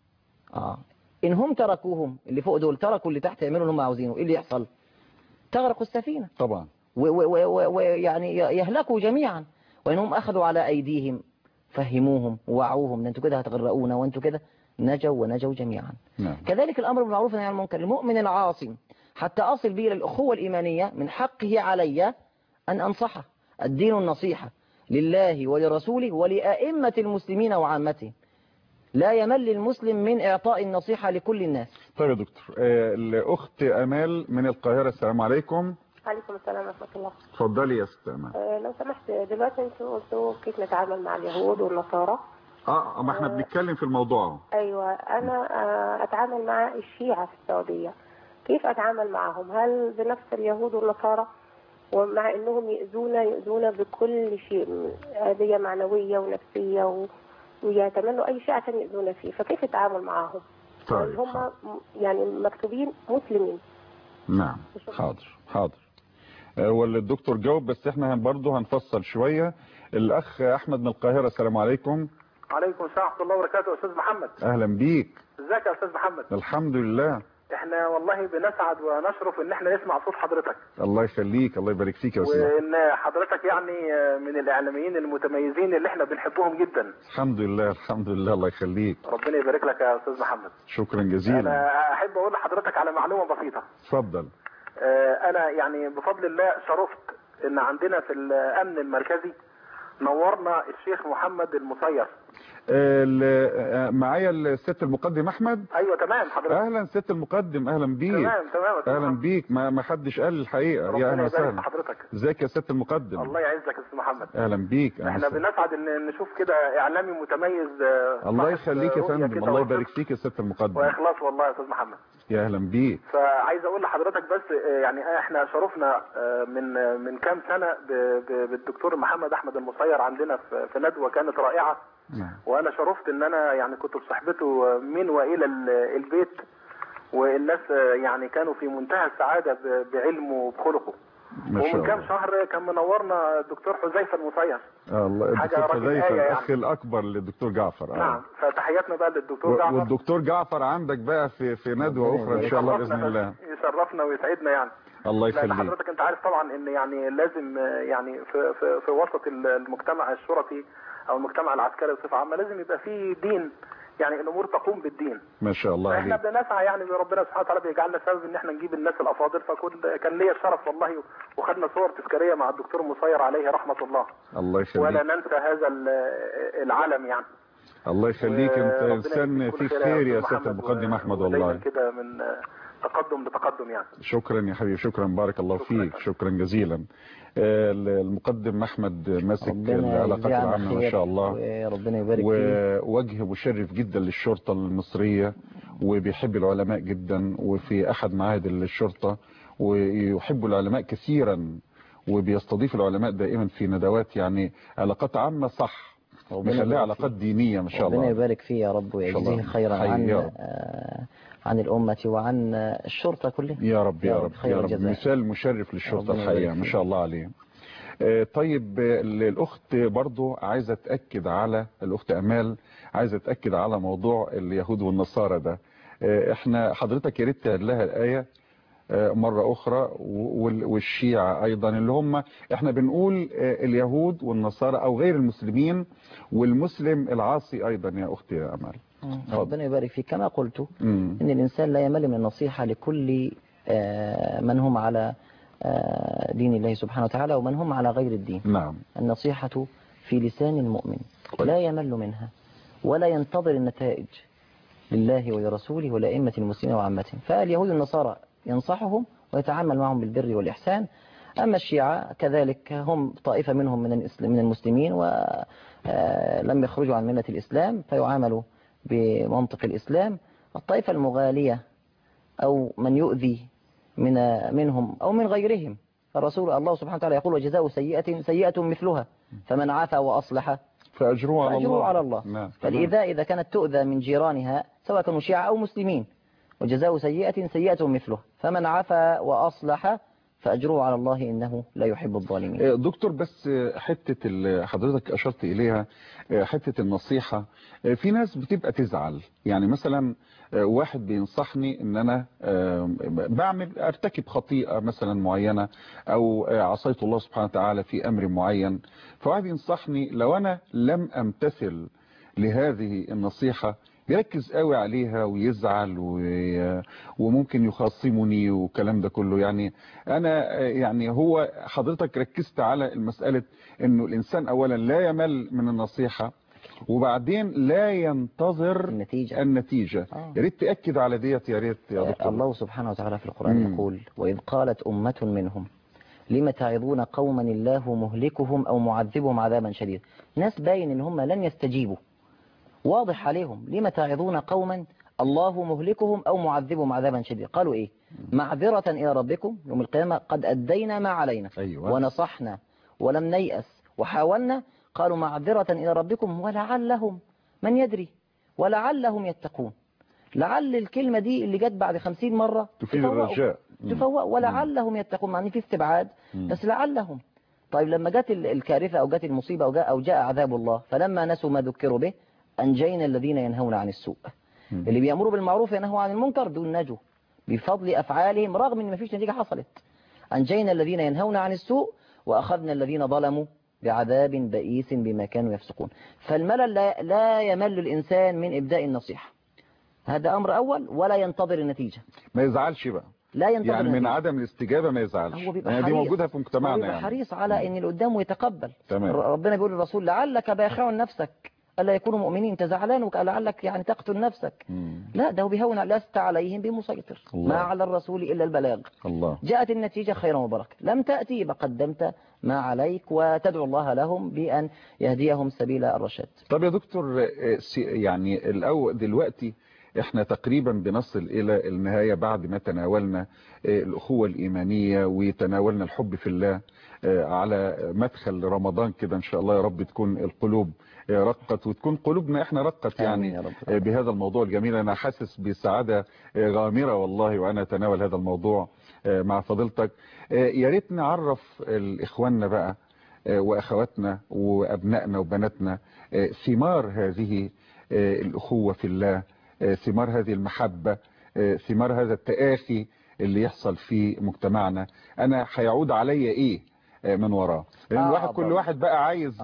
إن هم تركوهم اللي فوق دول تركوا اللي تحت يعملوا اللي هم عاوزينه، إيه اللي يحصل؟ تغرق السفينة طبعا، ويعني يهلكوا جميعا. وإنهم أخذوا على أيديهم فهموهم ووعوهم ان انتوا كده هتغرقونا وانتوا كده، ونجوا جميعا. كذلك الأمر بالمعروف والنهي عن المنكر. المؤمن العاصي حتى أصل به إلى الأخوة الإيمانية من حقه علي أن أنصحه. الدين النصيحة لله ولرسوله ولأئمة المسلمين وعامته. لا يمل المسلم من إعطاء النصيحة لكل الناس. طيب يا دكتور، الأخت أمال من القاهرة، السلام عليكم. عليكم السلام ورحمة الله. اتفضلي يا ست أمال. لو سمحت، دلوقتي انتوا قلتوا كيف نتعامل مع اليهود والنصارى. ما احنا بنتكلم في الموضوع. ايوه، انا اتعامل مع الشيعة في السعودية، كيف اتعامل معهم؟ هل بنفس اليهود والنصارى؟ ومع انهم يؤذونا بكل شيء، اذية معنوية ونفسية ويتمنوا اي شيء عشان يؤذونا فيه، فكيف التعامل معهم؟ طيب هم يعني مكتوبين مسلمين. نعم حاضر. والدكتور جاوب، بس احنا برضه هنفصل شوية. الأخ أحمد من القاهرة، السلام عليكم. عليكم السلام ورحمة الله وبركاته. أستاذ محمد، أهلا بيك. ازيك يا أستاذ محمد؟ الحمد لله. احنا والله بنسعد ونشرف ان احنا نسمع صوت حضرتك. الله يخليك، الله يبارك فيك يا أستاذ. وان حضرتك يعني من الإعلاميين المتميزين اللي احنا بنحبهم جدا. الحمد لله الله يخليك. ربنا يبارك لك يا أستاذ محمد. شكرا جزيلا. أنا أحب أقول لحضرتك على معلومة بسيطة. اتفضل. أنا يعني بفضل الله شرفت ان عندنا في الأمن المركزي نورنا الشيخ محمد المصير. معايا الست المقدم احمد. ايوه تمام حضرتك. اهلا ست المقدم، اهلا بيك. تمام اهلا بيك. ما حدش قال الحقيقه. يا اهلا وسهلا حضرتك. ازيك يا ست المقدم؟ الله يعزك يا استاذ محمد. اهلا بيك. احنا بنسعد ان نشوف كده اعلامي متميز. الله يخليك يا فندم، الله يبارك فيك يا ست المقدم. واخلاص والله يا استاذ محمد. يا اهلا بيك. فعايز اقول لحضرتك بس يعني احنا شرفنا من كام سنه بالدكتور محمد احمد المصير عندنا في ندوه كانت رائعه. وانا شرفت ان انا يعني كنت بصحبته من والى البيت، والناس يعني كانوا في منتهى السعاده بعلمه وبخلقه. ومن كام شهر كان منورنا الدكتور حذيفه المصير. الله، الدكتور حذيفه الاخ الاكبر للدكتور جعفر. نعم، فتحياتنا بقى للدكتور جعفر. والدكتور جعفر عندك بقى في ندوه اخرى ان شاء الله باذن الله. يشرفنا ويسعدنا يعني. الله يخليك. لان حضرتك انت عارف طبعا ان يعني لازم يعني في وسط المجتمع الشرطي او المجتمع العسكري بصفه عامه لازم يبقى فيه دين، يعني الامور تقوم بالدين. ما شاء الله عليك. احنا بنسعى يعني ربنا سبحانه وتعالى بيجعلنا سبب ان احنا نجيب الناس الافاضل، كان ليا الشرف والله، وخدنا صور تذكاريه مع الدكتور مصير عليه رحمه الله. الله يخليك. ولا ننسى هذا العالم يعني. الله يخليك، انت انسان فيك خير يا سياده المقدم احمد والله. كده من تقدم لتقدم يعني. شكرا يا حبيبي، شكرا، بارك الله فيك، شكرا جزيلا. المقدم احمد ماسك العلاقات العامه ما شاء الله، ربنا يبارك فيه، ووجه مشرف جدا للشرطه المصريه، وبيحب العلماء جدا، وفي احد معاهد الشرطه، ويحب العلماء كثيرا، وبيستضيف العلماء دائما في ندوات، يعني علاقات عامه صح، وبيخليها علاقات دينيه ما شاء الله. ربنا يبارك فيه يا رب ويجزيه خيرا عن الأمة وعن الشرطة كلها. يا رب يا رب يا رب، مثال مشرف للشرطة الحقيقة ما شاء الله عليه. طيب الأخت برضو عايزة تأكد على، الأخت أمال عايزة تأكد على موضوع اليهود والنصارى ده. احنا حضرتك يا ريت تعيد لها الآية مرة أخرى، والشيعة أيضا اللي هم احنا بنقول اليهود والنصارى أو غير المسلمين، والمسلم العاصي أيضا يا أختي يا أمال. ربنا يبارك فيك. كما قلت إن الإنسان لا يمل من النصيحة لكل من هم على دين الله سبحانه وتعالى ومن هم على غير الدين. نعم. النصيحة في لسان المؤمن لا يمل منها ولا ينتظر النتائج لله ولرسوله ولأئمة المسلمين وعامتهم. فاليهود والنصارى ينصحهم ويتعامل معهم بالبر والإحسان. أما الشيعة كذلك هم طائفة منهم من المسلمين ولم يخرجوا عن ملة الإسلام فيعاملوا بمنطق الإسلام. الطائفة المغالية أو من يؤذي منهم أو من غيرهم، الرسول الله سبحانه وتعالى يقول وجزاء سيئة سيئة مثلها فمن عفا وأصلح فأجره على الله. نعم. فالإيذاء إذا كانت تؤذى من جيرانها سواء كانوا شيعة أو مسلمين وجزاء سيئة سيئة مثله فمن عفا وأصلح فأجره على الله إنه لا يحب الظالمين. دكتور بس حتة اللي حضرتك أشرت إليها، حتة النصيحة، في ناس بتبقى تزعل. يعني مثلا واحد بينصحني ان انا ارتكب خطيئة مثلا معينة او عصيت الله سبحانه وتعالى في امر معين، فواحد ينصحني لو انا لم امتثل لهذه النصيحة بيركز قوي عليها ويزعل وممكن يخاصمني والكلام ده كله. يعني انا يعني هو حضرتك ركزت على المسألة انه الانسان اولا لا يمل من النصيحة وبعدين لا ينتظر النتيجة. يا ريت تأكد على ديت يا ريت يا دكتور. الله سبحانه وتعالى في القرآن يقول وإذ قالت أمة منهم لم تعظون قوما الله مهلكهم أو معذبهم عذابا شديدا. ناس باين ان هم لن يستجيبوا، واضح عليهم. لم تعظون قوما الله مهلكهم أو معذبهم عذابا شديدا. قالوا إيه؟ معذرة إلى ربكم يوم القيامة قد أدينا ما علينا. أيوة. ونصحنا ولم نيأس وحاولنا. قالوا معذرة إلى ربكم ولعلهم من يدري ولعلهم يتقون. لعل الكلمة دي اللي جت بعد 50 مرة تفيد الرجاء تفوق ولعلهم يتقون، معني في استبعاد بس لعلهم. طيب لما جت الكارثة أو جت المصيبة أو جاء عذاب الله فلما نسوا ما ذكروا به أنجينا الذين ينهون عن السوء. اللي بيأمروا بالمعروف ينهوا عن المنكر دول نجوا بفضل أفعالهم رغم أن ما فيش نتيجة حصلت. أنجينا الذين ينهون عن السوء وأخذنا الذين ظلموا بعذاب بئيس بما كانوا يفسقون. فالملل لا يمل الإنسان من إبداء النصيحة، هذا أمر أول، ولا ينتظر النتيجة. ما يزعلش بقى، لا ينتظر يعني من النتيجة. عدم الاستجابة ما يزعلش. هو بيبقى يعني دي موجودة في مجتمعنا، يعني حريص على أن اللي قدامه يتقبل. تمام. ربنا بيقول للرسول لعلك باخع نفسك ألا يكونوا مؤمنين، انت زعلان لعلك يعني تقتل نفسك. لا، ده هو بيهون، لست عليهم بمسيطر. ما على الرسول إلا البلاغ. الله. جاءت النتيجة خيرا وبركة، لم تأتي يبقى قدمت ما عليك وتدعو الله لهم بأن يهديهم سبيل الرشاد. طب يا دكتور يعني دلوقتي احنا تقريبا بنصل الى النهاية بعد ما تناولنا الأخوة الإيمانية وتناولنا الحب في الله على مدخل رمضان كده. ان شاء الله يا رب تكون القلوب رقت وتكون قلوبنا احنا رقت يعني بهذا الموضوع الجميل. انا حاسس بسعادة غامرة والله وانا اتناول هذا الموضوع مع فضيلتك. يا ريت نعرف اخواننا بقى واخواتنا وابنائنا وبناتنا ثمار هذه الأخوة في الله، ثمار هذه المحبة، ثمار هذا التآخي اللي يحصل في مجتمعنا. انا هيعود عليا ايه من وراه؟ لان الواحد كل واحد بقى عايز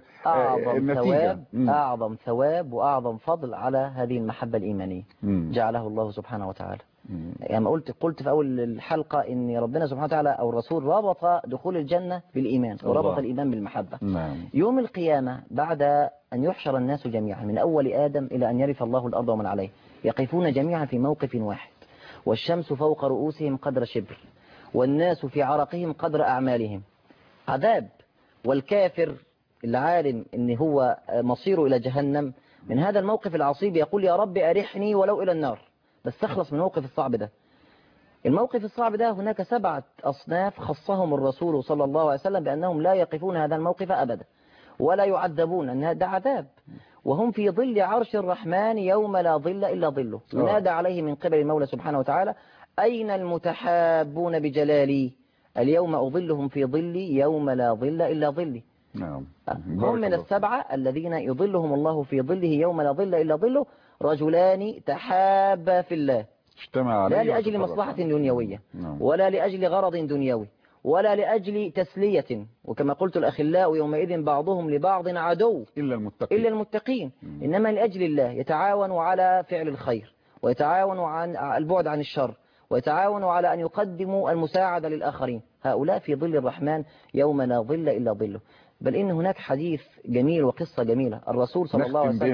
النتيجة. أعظم ثواب وأعظم فضل على هذه المحبة الإيمانية جعله الله سبحانه وتعالى. يعني قلت في أول الحلقة إن ربنا سبحانه وتعالى أو الرسول ربط دخول الجنة بالإيمان وربط الإيمان بالمحبة. يوم القيامة بعد أن يحشر الناس جميعا من أول آدم إلى أن يرث الله الأرض ومن عليه يقفون جميعا في موقف واحد، والشمس فوق رؤوسهم قدر شبر والناس في عرقهم قدر أعمالهم. عذاب. والكافر العالم إن هو مصيره إلى جهنم من هذا الموقف العصيب يقول يا رب أرحني ولو إلى النار، بس تخلص من الموقف الصعب ده. الموقف الصعب ده هناك 7 أصناف خصهم الرسول صلى الله عليه وسلم بأنهم لا يقفون هذا الموقف أبدا ولا يعذبون، أن هذا عذاب. وهم في ظل عرش الرحمن يوم لا ظل إلا ظله. ينادى عليه من قبل المولى سبحانه وتعالى أين المتحابون بجلالي اليوم أظلهم في ظلي يوم لا ظل إلا ظلي. نعم. هم من السبعة الذين يظلهم الله في ظله يوم لا ظل إلا ظله، رجلان تحابا في الله اجتمع لا لأجل مصلحة دنيوية ولا لأجل غرض دنيوي ولا لأجل تسلية، وكما قلت الأخلاء يومئذ بعضهم لبعض عدو إلا المتقين. إنما لأجل الله يتعاون على فعل الخير، ويتعاون عن البعد عن الشر، ويتعاون على أن يقدموا المساعدة للآخرين. هؤلاء في ظل الرحمن يوم لا ظل إلا ظله. بل إن هناك حديث جميل وقصة جميلة. الرسول صلى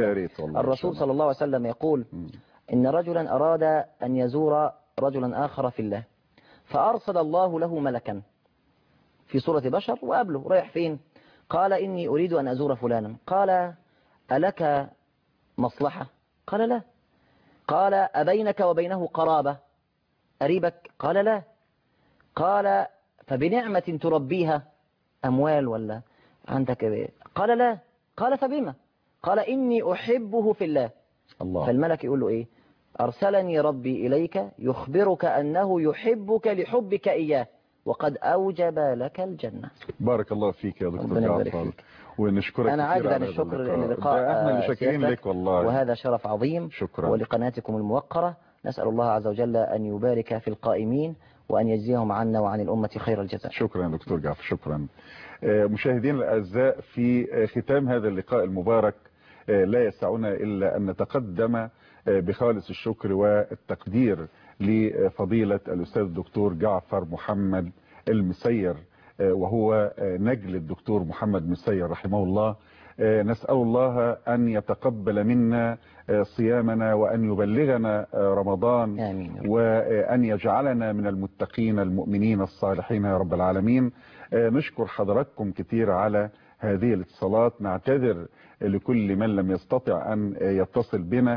الله عليه وسلم يقول إن رجلا أراد أن يزور رجلا آخر في الله، فأرسل الله له ملكا في صورة بشر وقابله. رايح فين؟ قال إني أريد أن أزور فلانا. قال ألك مصلحة؟ قال لا. قال أبينك وبينه قرابة؟ قريبك؟ قال لا. قال فبنعمة تربيها، أموال ولا عندك؟ قال لا. قال فبما؟ قال إني أحبه في الله. فالملك يقول له إيه؟ أرسلني ربي إليك يخبرك أنه يحبك لحبك إياه وقد أوجب لك الجنة. بارك الله فيك يا دكتور جعفر، ونشكرك. أنا عاجز عن الشكر للقاء احنا اللي شاكرين لك والله، وهذا شرف عظيم. شكرا. ولقناتكم الموقرة. نسأل الله عز وجل أن يبارك في القائمين وأن يجزيهم عنا وعن الأمة خير الجزاء. شكرا يا دكتور جعفر، شكرا. مشاهدين الأعزاء، في ختام هذا اللقاء المبارك لا يسعنا إلا أن نتقدم بخالص الشكر والتقدير لفضيلة الأستاذ الدكتور جعفر محمد المسير، وهو نجل الدكتور محمد مسير رحمه الله. نسأل الله أن يتقبل منا صيامنا وأن يبلغنا رمضان. آمين. وأن يجعلنا من المتقين المؤمنين الصالحين يا رب العالمين. نشكر حضراتكم كتير على هذه الاتصالات. نعتذر لكل من لم يستطع أن يتصل بنا.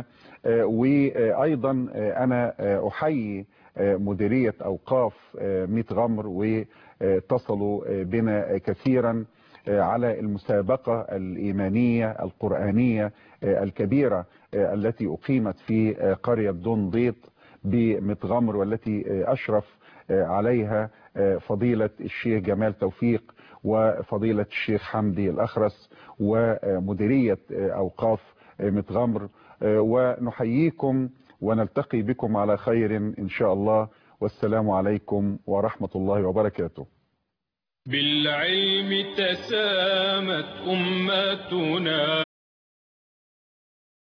وأيضا أنا أحيي مديرية أوقاف ميت غمر، واتصلوا بنا كثيرا على المسابقة الإيمانية القرآنية الكبيرة التي أقيمت في قرية دنديط بميت غمر، والتي أشرف عليها فضيلة الشيخ جمال توفيق وفضيلة الشيخ حمدي الأخرس ومديرية أوقاف ميت غمر. ونحييكم ونلتقي بكم على خير إن شاء الله، والسلام عليكم ورحمة الله وبركاته. بالعلم تسامت أمتنا